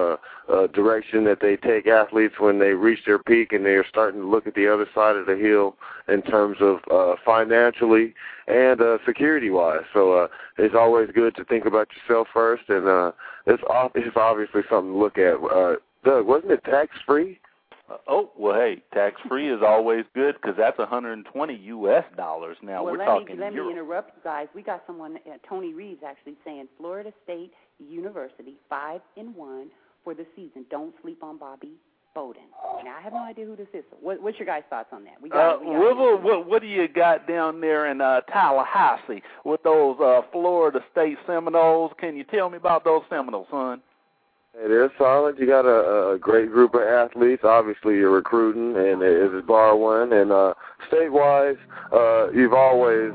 S1: of direction that they take athletes when they reach their peak, and they're starting to look at the other side of the hill in terms of financially and security-wise. So it's always good to think about yourself first, and it's obviously something to look at. Doug, wasn't it tax-free?
S5: Well, hey, tax-free is always good because that's $120 US. Now,
S4: well,
S5: we're talking
S4: let
S5: Europe.
S4: me interrupt you guys. We got someone, Tony Reeves, actually saying Florida State University 5-1 for the season. Don't sleep on Bobby Bowden. Now, I have no idea who this is. What's your guys' thoughts on that?
S5: What do you got down there in Tallahassee with those Florida State Seminoles? Can you tell me about those Seminoles, son?
S1: Hey, they're solid. You got a great group of athletes. Obviously, you're recruiting, and it's bar one. And state-wise, you've always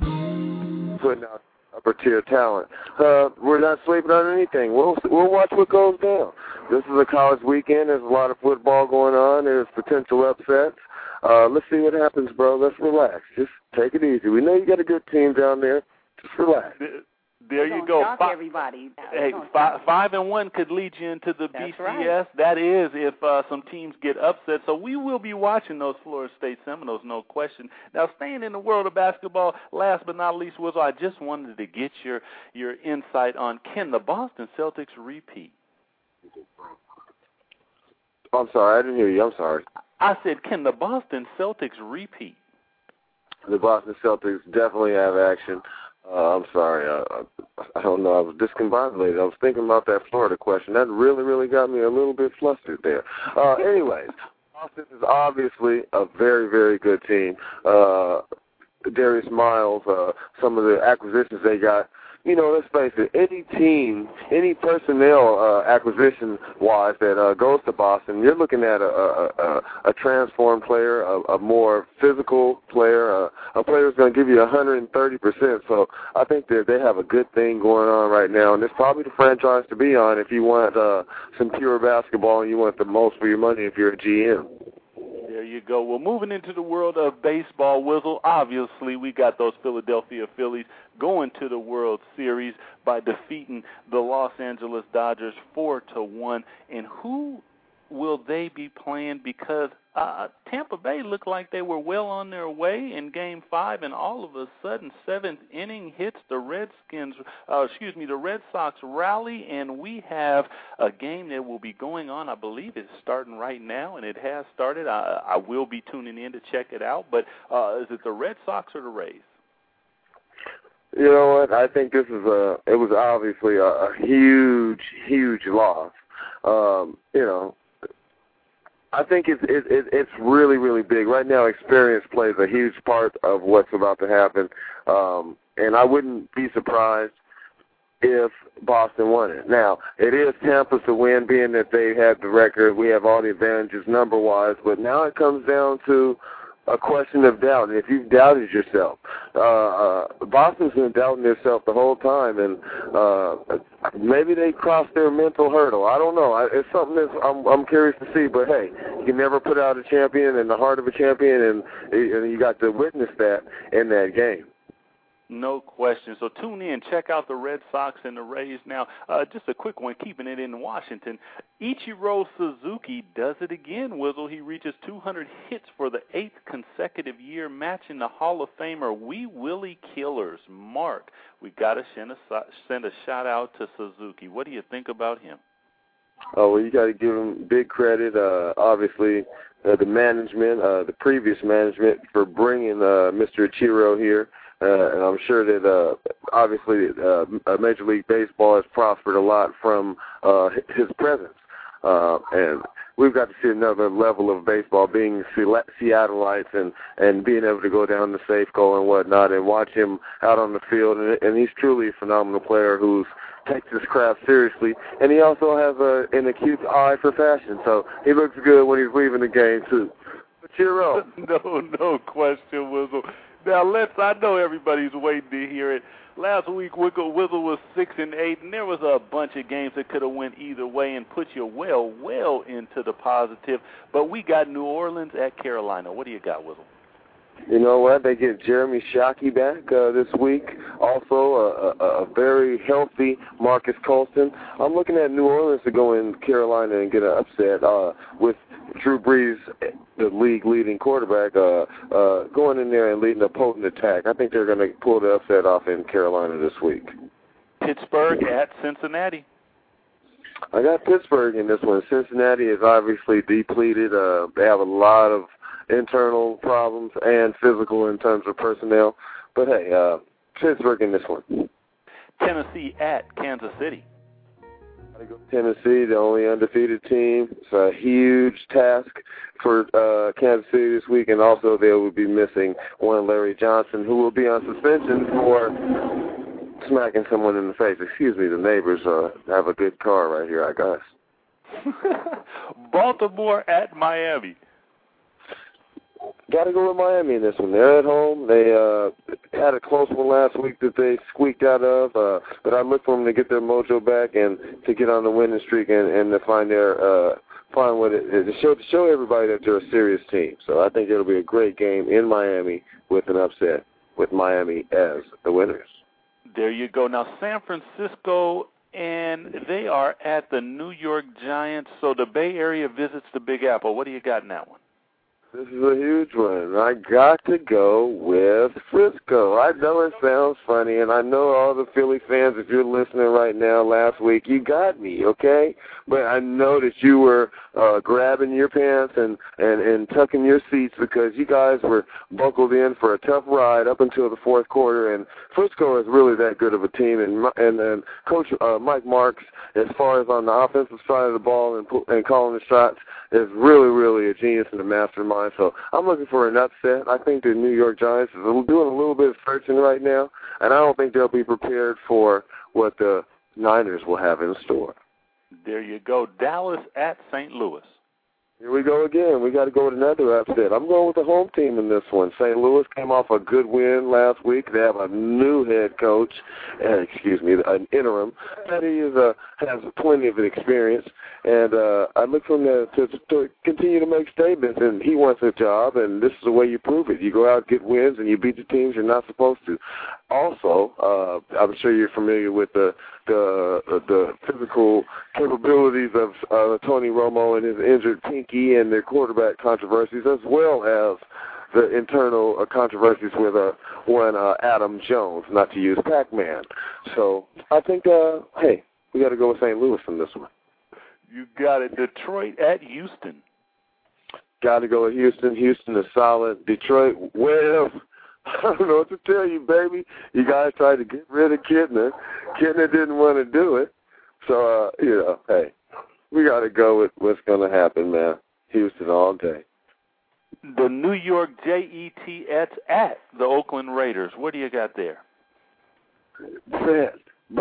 S1: putting out upper-tier talent. We're not sleeping on anything. We'll watch what goes down. This is a college weekend. There's a lot of football going on. There's potential upsets. Let's see what happens, bro. Let's relax. Just take it easy. We know you got a good team down there. Just relax.
S5: There you go.
S4: Shock everybody.
S5: Hey, 5-1 could lead you into the
S4: That's
S5: BCS.
S4: right.
S5: That is if some teams get upset. So we will be watching those Florida State Seminoles, no question. Now, staying in the world of basketball, last but not least, Wizzle, I just wanted to get your insight on, can the Boston Celtics repeat?
S1: I'm sorry, I didn't hear you. I'm sorry.
S5: I said, can the Boston Celtics repeat?
S1: The Boston Celtics definitely have action. I'm sorry. I don't know. I was discombobulated. I was thinking about that Florida question. That really, really got me a little bit flustered there. Anyways, Boston is obviously a very, very good team. Darius Miles, some of the acquisitions they got. You know, let's face it, any team, any personnel acquisition-wise that goes to Boston, you're looking at a transformed player, a more physical player, a player who's going to give you 130%. So I think that they have a good thing going on right now, and it's probably the franchise to be on if you want some pure basketball and you want the most for your money if you're a GM.
S5: There you go. Well, moving into the world of baseball, Wizzle, obviously we got those Philadelphia Phillies going to the World Series by defeating the Los Angeles Dodgers 4-1. And who will they be playing? Because Tampa Bay looked like they were well on their way in Game 5, and all of a sudden, seventh inning hits, the Red Sox rally, and we have a game that will be going on. I believe it's starting right now, and it has started. I will be tuning in to check it out. But is it the Red Sox or the Rays?
S1: You know what? I think this is it was obviously a huge, huge loss. You know, I think it's really, really big. Right now, experience plays a huge part of what's about to happen, and I wouldn't be surprised if Boston won it. Now, it is Tampa's to win, being that they have the record. We have all the advantages number-wise, but now it comes down to a question of doubt. And if you've doubted yourself, Boston's been doubting themselves the whole time, and maybe they crossed their mental hurdle. I don't know. It's something that I'm curious to see. But hey, you can never put out a champion in the heart of a champion, and you got to witness that in that game.
S5: No question. So tune in, check out the Red Sox and the Rays. Now, just a quick one, keeping it in Washington. Ichiro Suzuki does it again, Wizzle. He reaches 200 hits for the 8th consecutive year, matching the Hall of Famer Wee Willie Killers. Mark, we got to send a shout-out to Suzuki. What do you think about him?
S1: Oh, well, you got to give him big credit. Obviously, the management, the previous management, for bringing Mr. Ichiro here. and I'm sure that obviously Major League Baseball has prospered a lot from his presence. And we've got to see another level of baseball, being Seattleites and being able to go down to Safeco and whatnot and watch him out on the field. And he's truly a phenomenal player who's takes his craft seriously. And he also has an acute eye for fashion. So he looks good when he's leaving the game, too. But cheer up.
S5: No question, Wizzle. Now, I know everybody's waiting to hear it. Last week, Wizzle was 6-8, and there was a bunch of games that could have went either way and put you well into the positive. But we got New Orleans at Carolina. What do you got, Wizzle?
S1: You know what? They get Jeremy Shockey back this week. Also, a very healthy Marcus Colston. I'm looking at New Orleans to go in Carolina and get an upset with Drew Brees, the league-leading quarterback, going in there and leading a potent attack. I think they're going to pull the upset off in Carolina this week.
S5: Pittsburgh at Cincinnati.
S1: I got Pittsburgh in this one. Cincinnati is obviously depleted. They have a lot of internal problems and physical in terms of personnel. But, hey, Pittsburgh in this one.
S5: Tennessee at Kansas City.
S1: Tennessee, the only undefeated team. It's a huge task for Kansas City this week, and also they will be missing one Larry Johnson, who will be on suspension for smacking someone in the face. Excuse me, the neighbors have a good car right here, I guess.
S5: Baltimore at Miami.
S1: Got to go with Miami in this one. They're at home. They had a close one last week that they squeaked out of, but I look for them to get their mojo back and to get on the winning streak and to find what it is, to show everybody that they're a serious team. So I think it'll be a great game in Miami with an upset with Miami as the winners.
S5: There you go. Now San Francisco, and they are at the New York Giants. So the Bay Area visits the Big Apple. What do you got in that one?
S1: This is a huge one. I got to go with Frisco. I know it sounds funny, and I know all the Philly fans, if you're listening right now last week, you got me, okay? But I know that you were grabbing your pants and tucking your seats because you guys were buckled in for a tough ride up until the fourth quarter, and Frisco is really that good of a team. And Coach Mike Marks, as far as on the offensive side of the ball and calling the shots, is really, really a genius and a mastermind. So I'm looking for an upset. I think the New York Giants is doing a little bit of searching right now, and I don't think they'll be prepared for what the Niners will have in store.
S5: There you go. Dallas at St. Louis.
S1: Here we go again. We got to go with another upset. I'm going with the home team in this one. St. Louis came off a good win last week. They have a new head coach, an interim, that he has plenty of experience. And I look for him to continue to make statements, and he wants a job, and this is the way you prove it. You go out, get wins, and you beat the teams you're not supposed to. Also, I'm sure you're familiar with the physical capabilities of Tony Romo and his injured pinky and their quarterback controversies, as well as the internal controversies with one Adam Jones, not to use Pac-Man. So I think, hey, we got to go with St. Louis in this one.
S5: You got it. Detroit at Houston.
S1: Got to go with Houston. Houston is solid. Detroit, well, I don't know what to tell you, baby. You guys tried to get rid of Kidner. Kidner didn't want to do it. So, hey, we got to go with what's going to happen, man. Houston all day.
S5: The New York Jets at the Oakland Raiders. What do you got there?
S1: Brett.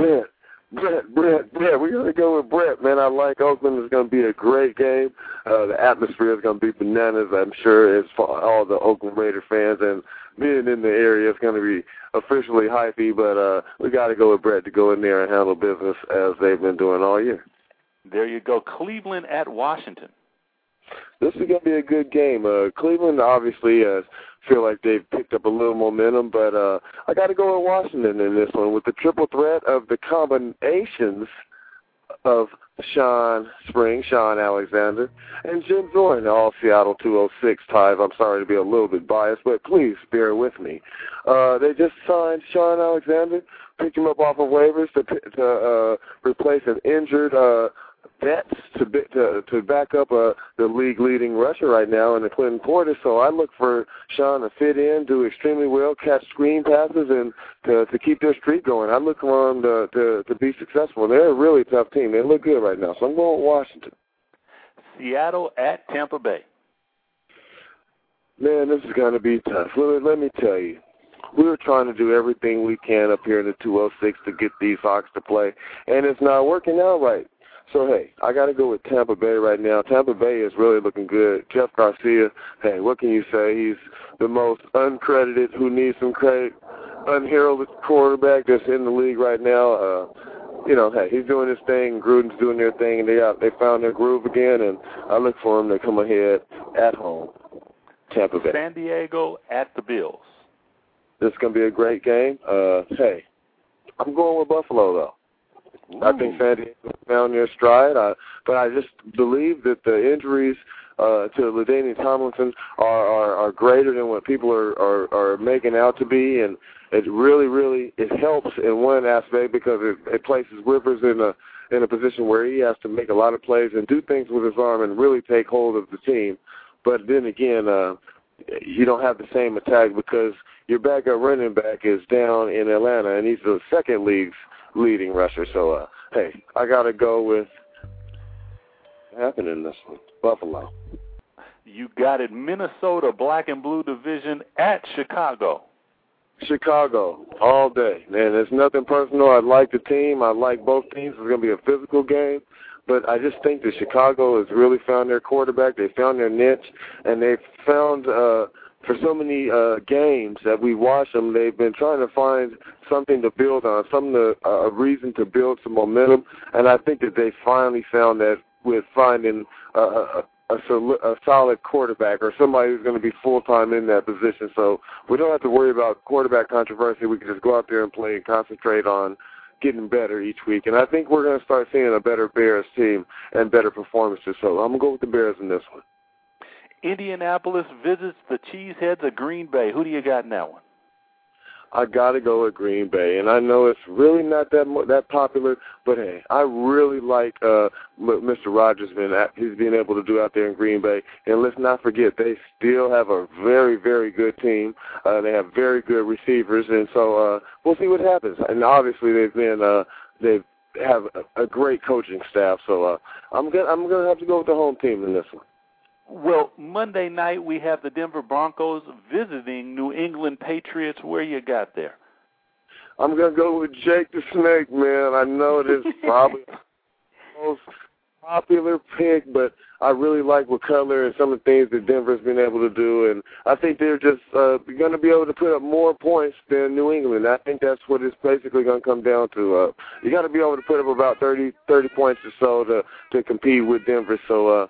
S1: We're going to go with Brett, man. I like Oakland. It's going to be a great game. The atmosphere is going to be bananas, I'm sure, as for all the Oakland Raider fans. And being in the area, it's going to be officially hypey, but we got to go with Brett to go in there and handle business as they've been doing all year.
S5: There you go. Cleveland at Washington.
S1: This is going to be a good game. Cleveland obviously feel like they've picked up a little momentum, but I got to go with Washington in this one with the triple threat of the combinations of Sean Alexander, and Jim Zorn, all Seattle 206 ties. I'm sorry to be a little bit biased, but please bear with me. They just signed Sean Alexander, picked him up off of waivers to replace an injured vets to back up the league leading rusher right now in the Clinton Portis. So I look for Sean to fit in, do extremely well, catch screen passes, and to keep their streak going. I look for them to be successful. They're a really tough team. They look good right now. So I'm going with Washington.
S5: Seattle at Tampa Bay.
S1: Man, this is going to be tough. Let me tell you. We were trying to do everything we can up here in the 206 to get these Hawks to play, and it's not working out right. So, hey, I got to go with Tampa Bay right now. Tampa Bay is really looking good. Jeff Garcia, hey, what can you say? He's the most uncredited, who needs some credit, unheralded quarterback that's in the league right now. Hey, he's doing his thing, Gruden's doing their thing, and they found their groove again, and I look for them to come ahead at home. Tampa Bay.
S5: San Diego at the Bills.
S1: This is going to be a great game. Hey, I'm going with Buffalo, though. Ooh. I think San Diego found their stride, but I just believe that the injuries to LaDainian Tomlinson are greater than what people are making out to be, and it really it helps in one aspect because it places Rivers in a position where he has to make a lot of plays and do things with his arm and really take hold of the team. But then again, you don't have the same attack because your backup running back is down in Atlanta, and he's the second league's leading rusher. So, hey, I got to go with what happened in this one, Buffalo.
S5: You got it. Minnesota Black and Blue Division at Chicago.
S1: Chicago all day. Man, it's nothing personal. I like the team. I like both teams. It's going to be a physical game. But I just think that Chicago has really found their quarterback. They found their niche, and they've found for so many games that we watch them, they've been trying to find something to build on, a reason to build some momentum. And I think that they finally found that with finding a solid quarterback or somebody who's going to be full-time in that position. So we don't have to worry about quarterback controversy. We can just go out there and play and concentrate on getting better each week. And I think we're going to start seeing a better Bears team and better performances. So I'm going to go with the Bears in this one.
S5: Indianapolis visits the Cheeseheads of Green Bay. Who do you got in that one?
S1: I got to go with Green Bay. And I know it's really not that popular, but, hey, I really like Mr. Rodgers he's been able to do out there in Green Bay. And let's not forget, they still have a very, very good team. They have very good receivers. And so we'll see what happens. And obviously they have a great coaching staff. So I'm gonna have to go with the home team in this one.
S5: Well, Monday night we have the Denver Broncos visiting New England Patriots. Where you got there?
S1: I'm going to go with Jake the Snake, man. I know it is probably the most popular pick, but I really like what Cutler and some of the things that Denver's been able to do, and I think they're just going to be able to put up more points than New England. I think that's what it's basically going to come down to. You got to be able to put up about 30 points or so to compete with Denver, so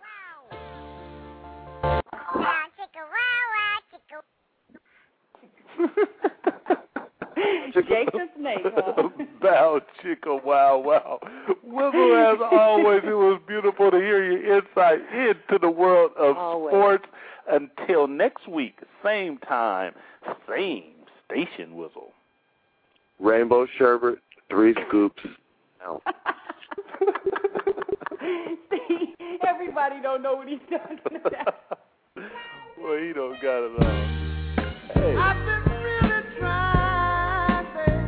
S4: Jake the Snake, huh?
S5: Bow, chicka, wow, wow. Wizzle, as always, it was beautiful to hear your insight into the world of sports. Until next week, same time, same station, Wizzle.
S1: Rainbow sherbet, 3 scoops. Out.
S4: See, everybody don't know what he's talking about.
S5: Well, he don't got it all. Hey.
S2: I've been really trying,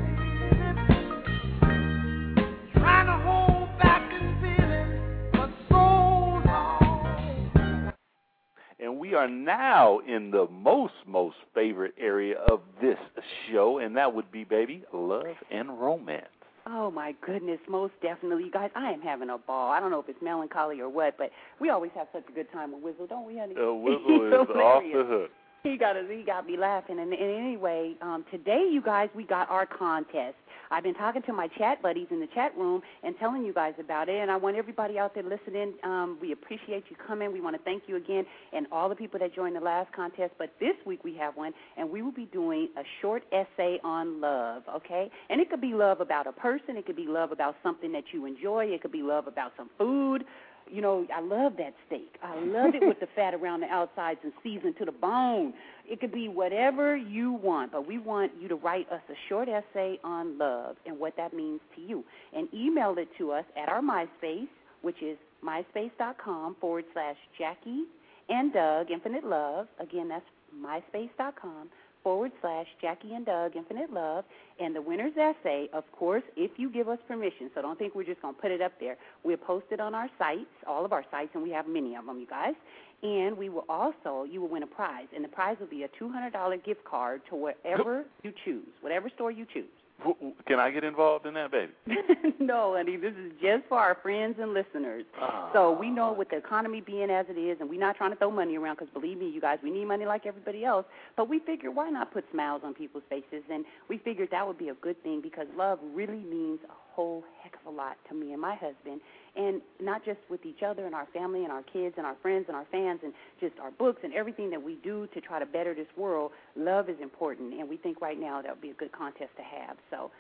S2: baby, trying to hold back this feeling for so long.
S5: And we are now in the most favorite area of this show, and that would be, baby, love and romance.
S4: Oh, my goodness, most definitely. You guys, I am having a ball. I don't know if it's melancholy or what, but we always have such a good time with Wizzle, don't we, honey?
S5: Wizzle is off the hook.
S4: He got me laughing. And anyway, today, you guys, we got our contest. I've been talking to my chat buddies in the chat room and telling you guys about it, and I want everybody out there listening. We appreciate you coming. We want to thank you again and all the people that joined the last contest. But this week we have one, and we will be doing a short essay on love, okay? And it could be love about a person. It could be love about something that you enjoy. It could be love about some food. You know, I love that steak. I love it with the fat around the outsides and seasoned to the bone. It could be whatever you want, but we want you to write us a short essay on love and what that means to you. And email it to us at our MySpace, which is myspace.com/Jackie and Doug Infinite Love. Again, that's myspace.com/Jackie and Doug Infinite Love. And the winner's essay, of course, if you give us permission, so don't think we're just going to put it up there. We'll post it on our sites, all of our sites, and we have many of them, you guys. And we will also, you will win a prize, and the prize will be a $200 gift card to wherever you choose, whatever store you choose.
S5: Can I get involved in that, baby?
S4: No, honey, this is just for our friends and listeners. So we know with the economy being as it is, and we're not trying to throw money around because, believe me, you guys, we need money like everybody else. But we figured why not put smiles on people's faces, and we figured that would be a good thing because love really means a whole heck of a lot to me and my husband, and not just with each other and our family and our kids and our friends and our fans and just our books and everything that we do to try to better this world. Love is important, and we think right now that would be a good contest to have. So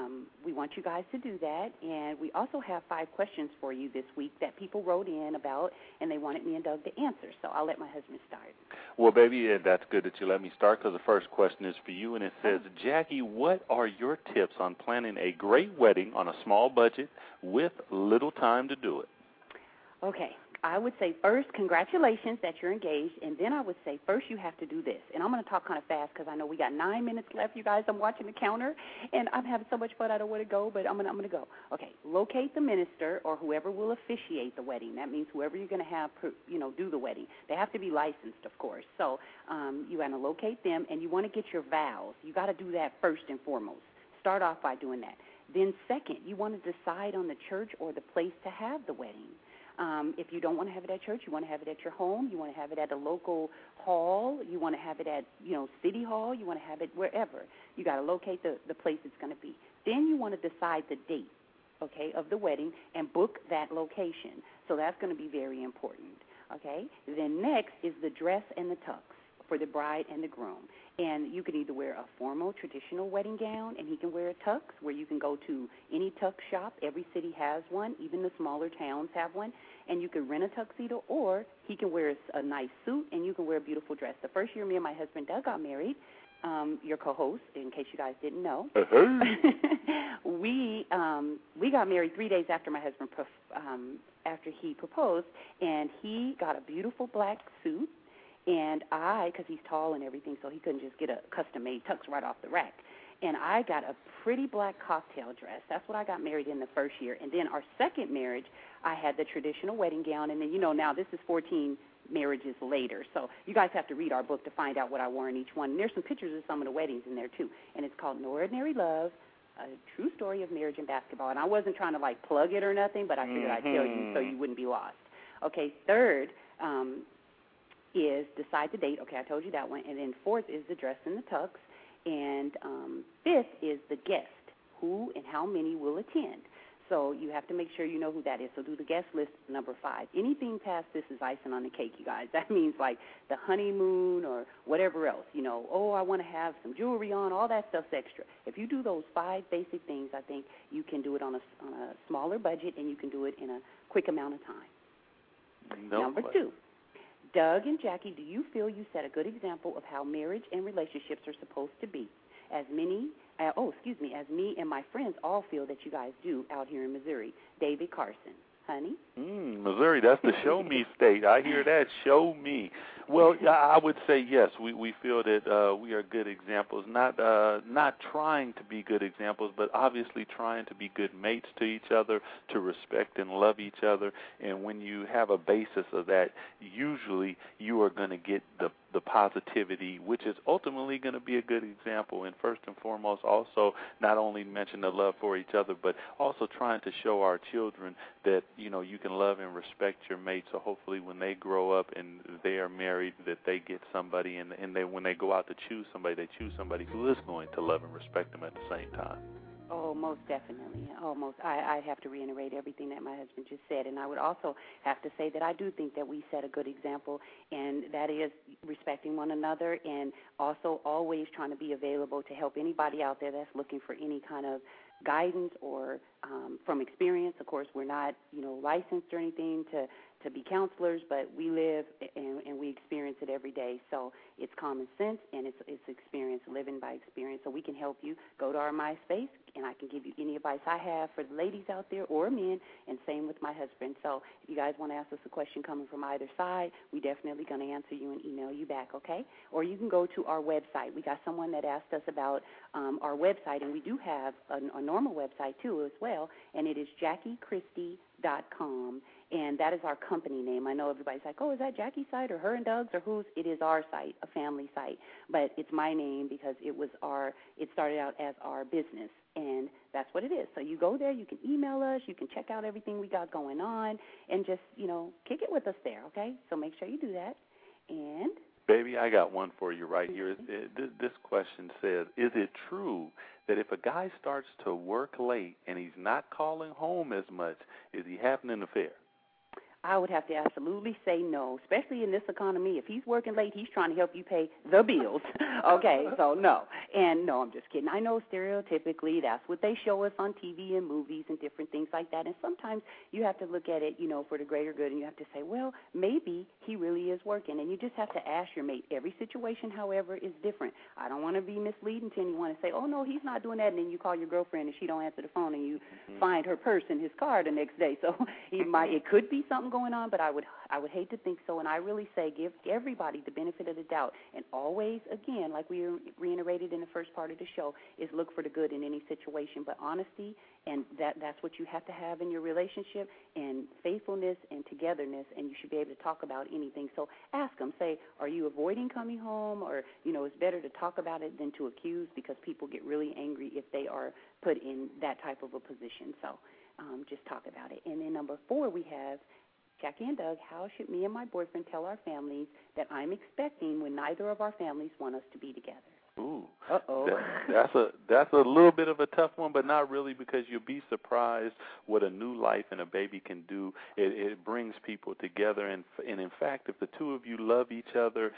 S4: we want you guys to do that, and we also have 5 questions for you this week that people wrote in about, and they wanted me and Doug to answer. So I'll let my husband start.
S5: Well, baby, that's good that you let me start because the first question is for you, and it says, Jackie, what are your tips on planning a great wedding on a small budget with little time to do it?
S4: Okay. I would say first, congratulations that you're engaged, and then I would say first you have to do this. And I'm going to talk kind of fast because I know we got 9 minutes left, you guys. I'm watching the counter, and I'm having so much fun I don't want to go, but I'm going to go. Okay, locate the minister or whoever will officiate the wedding. That means whoever you're going to have, do the wedding. They have to be licensed, of course. So you want to locate them, and you want to get your vows. You got to do that first and foremost. Start off by doing that. Then second, you want to decide on the church or the place to have the wedding. If you don't want to have it at church, you want to have it at your home, you want to have it at a local hall, you want to have it at, city hall, you want to have it wherever. You got to locate the place it's going to be. Then you want to decide the date, okay, of the wedding and book that location. So that's going to be very important, okay? Then next is the dress and the tux for the bride and the groom. And you can either wear a formal traditional wedding gown, and he can wear a tux, where you can go to any tux shop. Every city has one. Even the smaller towns have one. And you can rent a tuxedo, or he can wear a nice suit, and you can wear a beautiful dress. The first year me and my husband Doug got married, your co-host, in case you guys didn't know, we got married 3 days after my husband after he proposed, and he got a beautiful black suit. And because he's tall and everything, so he couldn't just get a custom-made tux right off the rack. And I got a pretty black cocktail dress. That's what I got married in the first year. And then our second marriage, I had the traditional wedding gown. And then, now this is 14 marriages later. So you guys have to read our book to find out what I wore in each one. And there's some pictures of some of the weddings in there, too. And it's called No Ordinary Love, A True Story of Marriage and Basketball. And I wasn't trying to, plug it or nothing, but I figured I'd tell you so you wouldn't be lost. Okay, third is decide the date. Okay, I told you that one. And then fourth is the dress and the tux. And fifth is the guest, who and how many will attend. So you have to make sure you know who that is. So do the guest list, number 5. Anything past this is icing on the cake, you guys. That means like the honeymoon or whatever else. I want to have some jewelry on. All that stuff's extra. If you do those 5 basic things, I think you can do it on a smaller budget, and you can do it in a quick amount of time. Number 2. Doug and Jackie, do you feel you set a good example of how marriage and relationships are supposed to be? As me and my friends all feel that you guys do out here in Missouri. David Carson. Honey?
S5: Missouri, that's the show me state. I hear that. Show me. Well, I would say yes. We feel that we are good examples, not trying to be good examples, but obviously trying to be good mates to each other, to respect and love each other. And when you have a basis of that, usually you are going to get the positivity, which is ultimately going to be a good example. And first and foremost, also not only mention the love for each other, but also trying to show our children that, you can love and respect your mate. So hopefully when they grow up and they are married, that they get somebody, and when they go out to choose somebody, they choose somebody who is going to love and respect them at the same time.
S4: Oh, most definitely. I have to reiterate everything that my husband just said. And I would also have to say that I do think that we set a good example, and that is respecting one another and also always trying to be available to help anybody out there that's looking for any kind of guidance or from experience. Of course, we're not, licensed or anything to to be counselors, but we live and we experience it every day. So it's common sense, and it's experience, living by experience. So we can help you. Go to our MySpace, and I can give you any advice I have for the ladies out there or men, and same with my husband. So if you guys want to ask us a question coming from either side, we definitely going to answer you and email you back, okay? Or you can go to our website. We got someone that asked us about our website, and we do have a normal website, too, as well, and it is JackieChristie.com. And that is our company name. I know everybody's like, oh, is that Jackie's site or her and Doug's or whose? It is our site, a family site. But it's my name because it started out as our business, and that's what it is. So you go there, you can email us, you can check out everything we got going on, and just, kick it with us there, okay? So make sure you do that. And
S5: baby, I got one for you right here. This question says, is it true that if a guy starts to work late and he's not calling home as much, is he having an affair?
S4: I would have to absolutely say no, especially in this economy. If he's working late, he's trying to help you pay the bills. Okay, so no. And no, I'm just kidding. I know stereotypically that's what they show us on TV and movies and different things like that. And sometimes you have to look at it, for the greater good, and you have to say, well, maybe he really is working. And you just have to ask your mate. Every situation, however, is different. I don't want to be misleading to anyone and say, oh, no, he's not doing that. And then you call your girlfriend and she don't answer the phone and you find her purse in his car the next day. So it could be something going on, but I would hate to think so. And I really say give everybody the benefit of the doubt. And always, again, like we reiterated in the first part of the show, is look for the good in any situation. But honesty, and that's what you have to have in your relationship, and faithfulness and togetherness, and you should be able to talk about anything. So ask them, say, are you avoiding coming home? Or, it's better to talk about it than to accuse, because people get really angry if they are put in that type of a position. So just talk about it. And then number 4, we have Jackie and Doug, how should me and my boyfriend tell our families that I'm expecting when neither of our families want us to be together?
S5: Ooh,
S4: uh-oh.
S5: That's a little bit of a tough one, but not really, because you'll be surprised what a new life and a baby can do. It brings people together, and in fact, if the two of you love each other,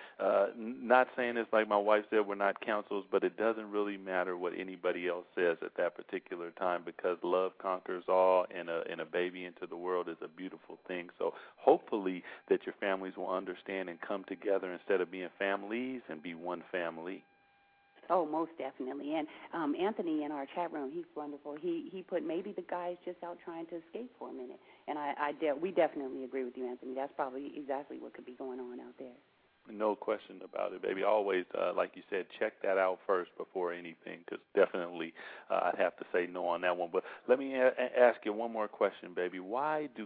S5: not saying it's like my wife said, we're not counselors, but it doesn't really matter what anybody else says at that particular time, because love conquers all, and a baby into the world is a beautiful thing. So hopefully that your families will understand and come together instead of being families and be one family.
S4: Oh, most definitely. And Anthony in our chat room, he's wonderful. He put maybe the guy's just out trying to escape for a minute. And we definitely agree with you, Anthony. That's probably exactly what could be going on out there.
S5: No question about it, baby. Always, like you said, check that out first before anything, because definitely I'd have to say no on that one. But let me ask you one more question, baby. Why do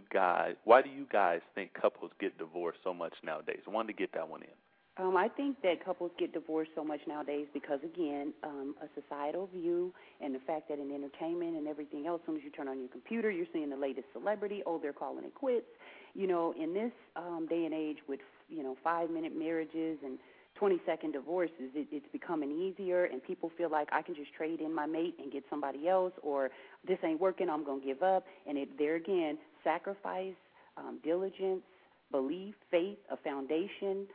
S5: you guys think couples get divorced so much nowadays? I wanted to get that one in.
S4: I think that couples get divorced so much nowadays because, again, a societal view and the fact that in entertainment and everything else, as soon as you turn on your computer, you're seeing the latest celebrity. Oh, they're calling it quits. In this day and age with, 5-minute marriages and 20-second divorces, it's becoming easier, and people feel like I can just trade in my mate and get somebody else, or this ain't working, I'm going to give up. And there again, sacrifice, diligence, belief, faith, a foundation,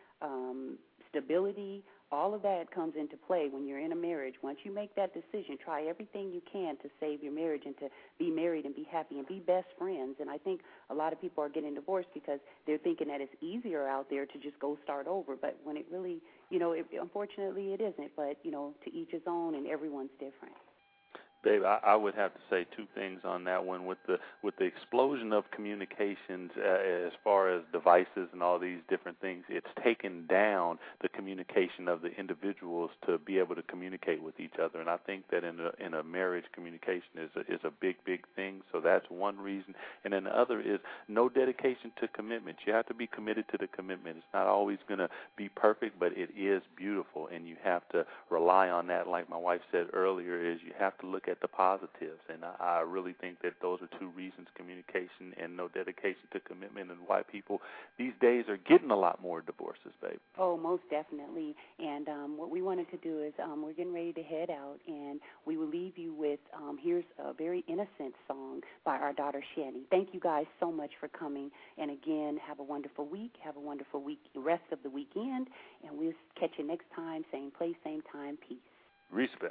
S4: stability, all of that comes into play when you're in a marriage. Once you make that decision, try everything you can to save your marriage and to be married and be happy and be best friends. And I think a lot of people are getting divorced because they're thinking that it's easier out there to just go start over. But when it really, unfortunately it isn't. But, to each his own, and everyone's different.
S5: Babe, I would have to say two things on that one. With the explosion of communications as far as devices and all these different things, it's taken down the communication of the individuals to be able to communicate with each other. And I think that in a marriage, communication is a big thing. So that's one reason. And then the other is no dedication to commitment. You have to be committed to the commitment. It's not always going to be perfect, but it is beautiful, and you have to rely on that. Like my wife said earlier, is you have to look at the positives, and I really think that those are two reasons: communication and no dedication to commitment, and why people these days are getting a lot more divorces, babe.
S4: Oh, most definitely. And what we wanted to do is we're getting ready to head out, and we will leave you with here's a very innocent song by our daughter Shani. Thank you guys so much for coming, and again, have a wonderful week. Have a wonderful week, rest of the weekend, and we'll catch you next time, same place, same time. Peace.
S5: Respect.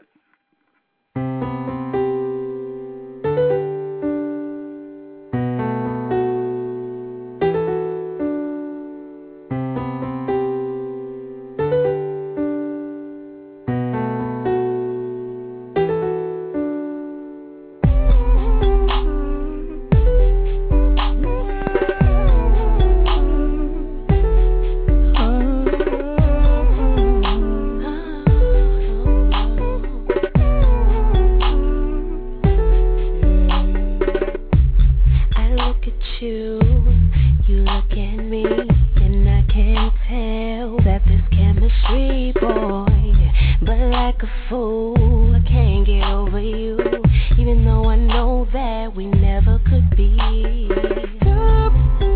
S3: fool. I can't get over you, even though I know that we never could be.
S6: Girl,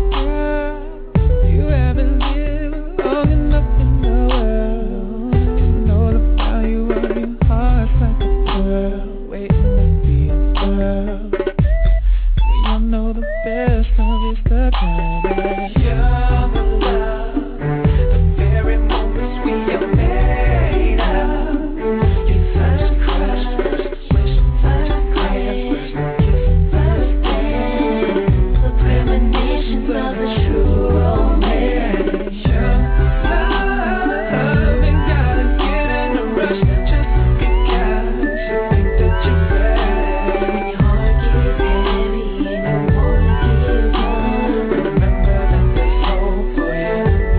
S6: you haven't lived long enough in the world to know the value of your heart's like a pearl, waiting to be unfurled. We all know the best love is the kind that you're the love, the very moments we are made of. Your first crush, first wish, first glance, first kiss, first dance, the premonitions of the true romance. Your love ain't gotta get in a rush just because you think that you're ready. When your heart gets heavy and you wanna give up, remember that there's hope for you.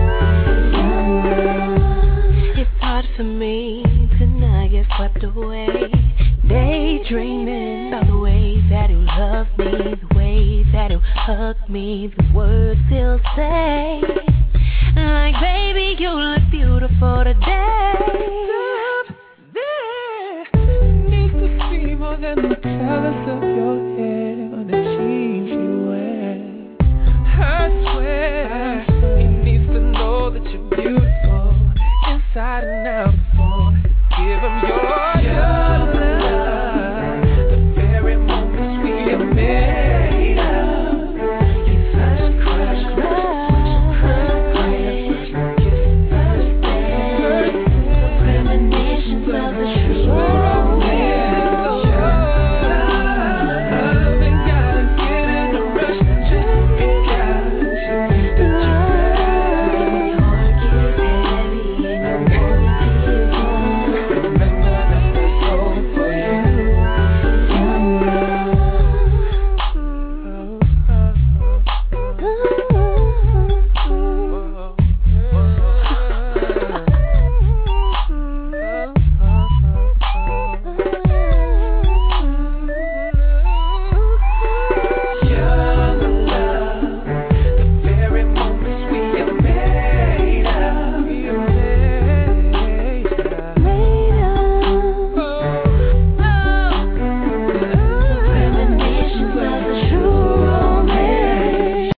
S6: It's hard for me to not get swept away, daydreaming about the way that you love me, the way that you hug me, the words he'll say, like baby you look beautiful today.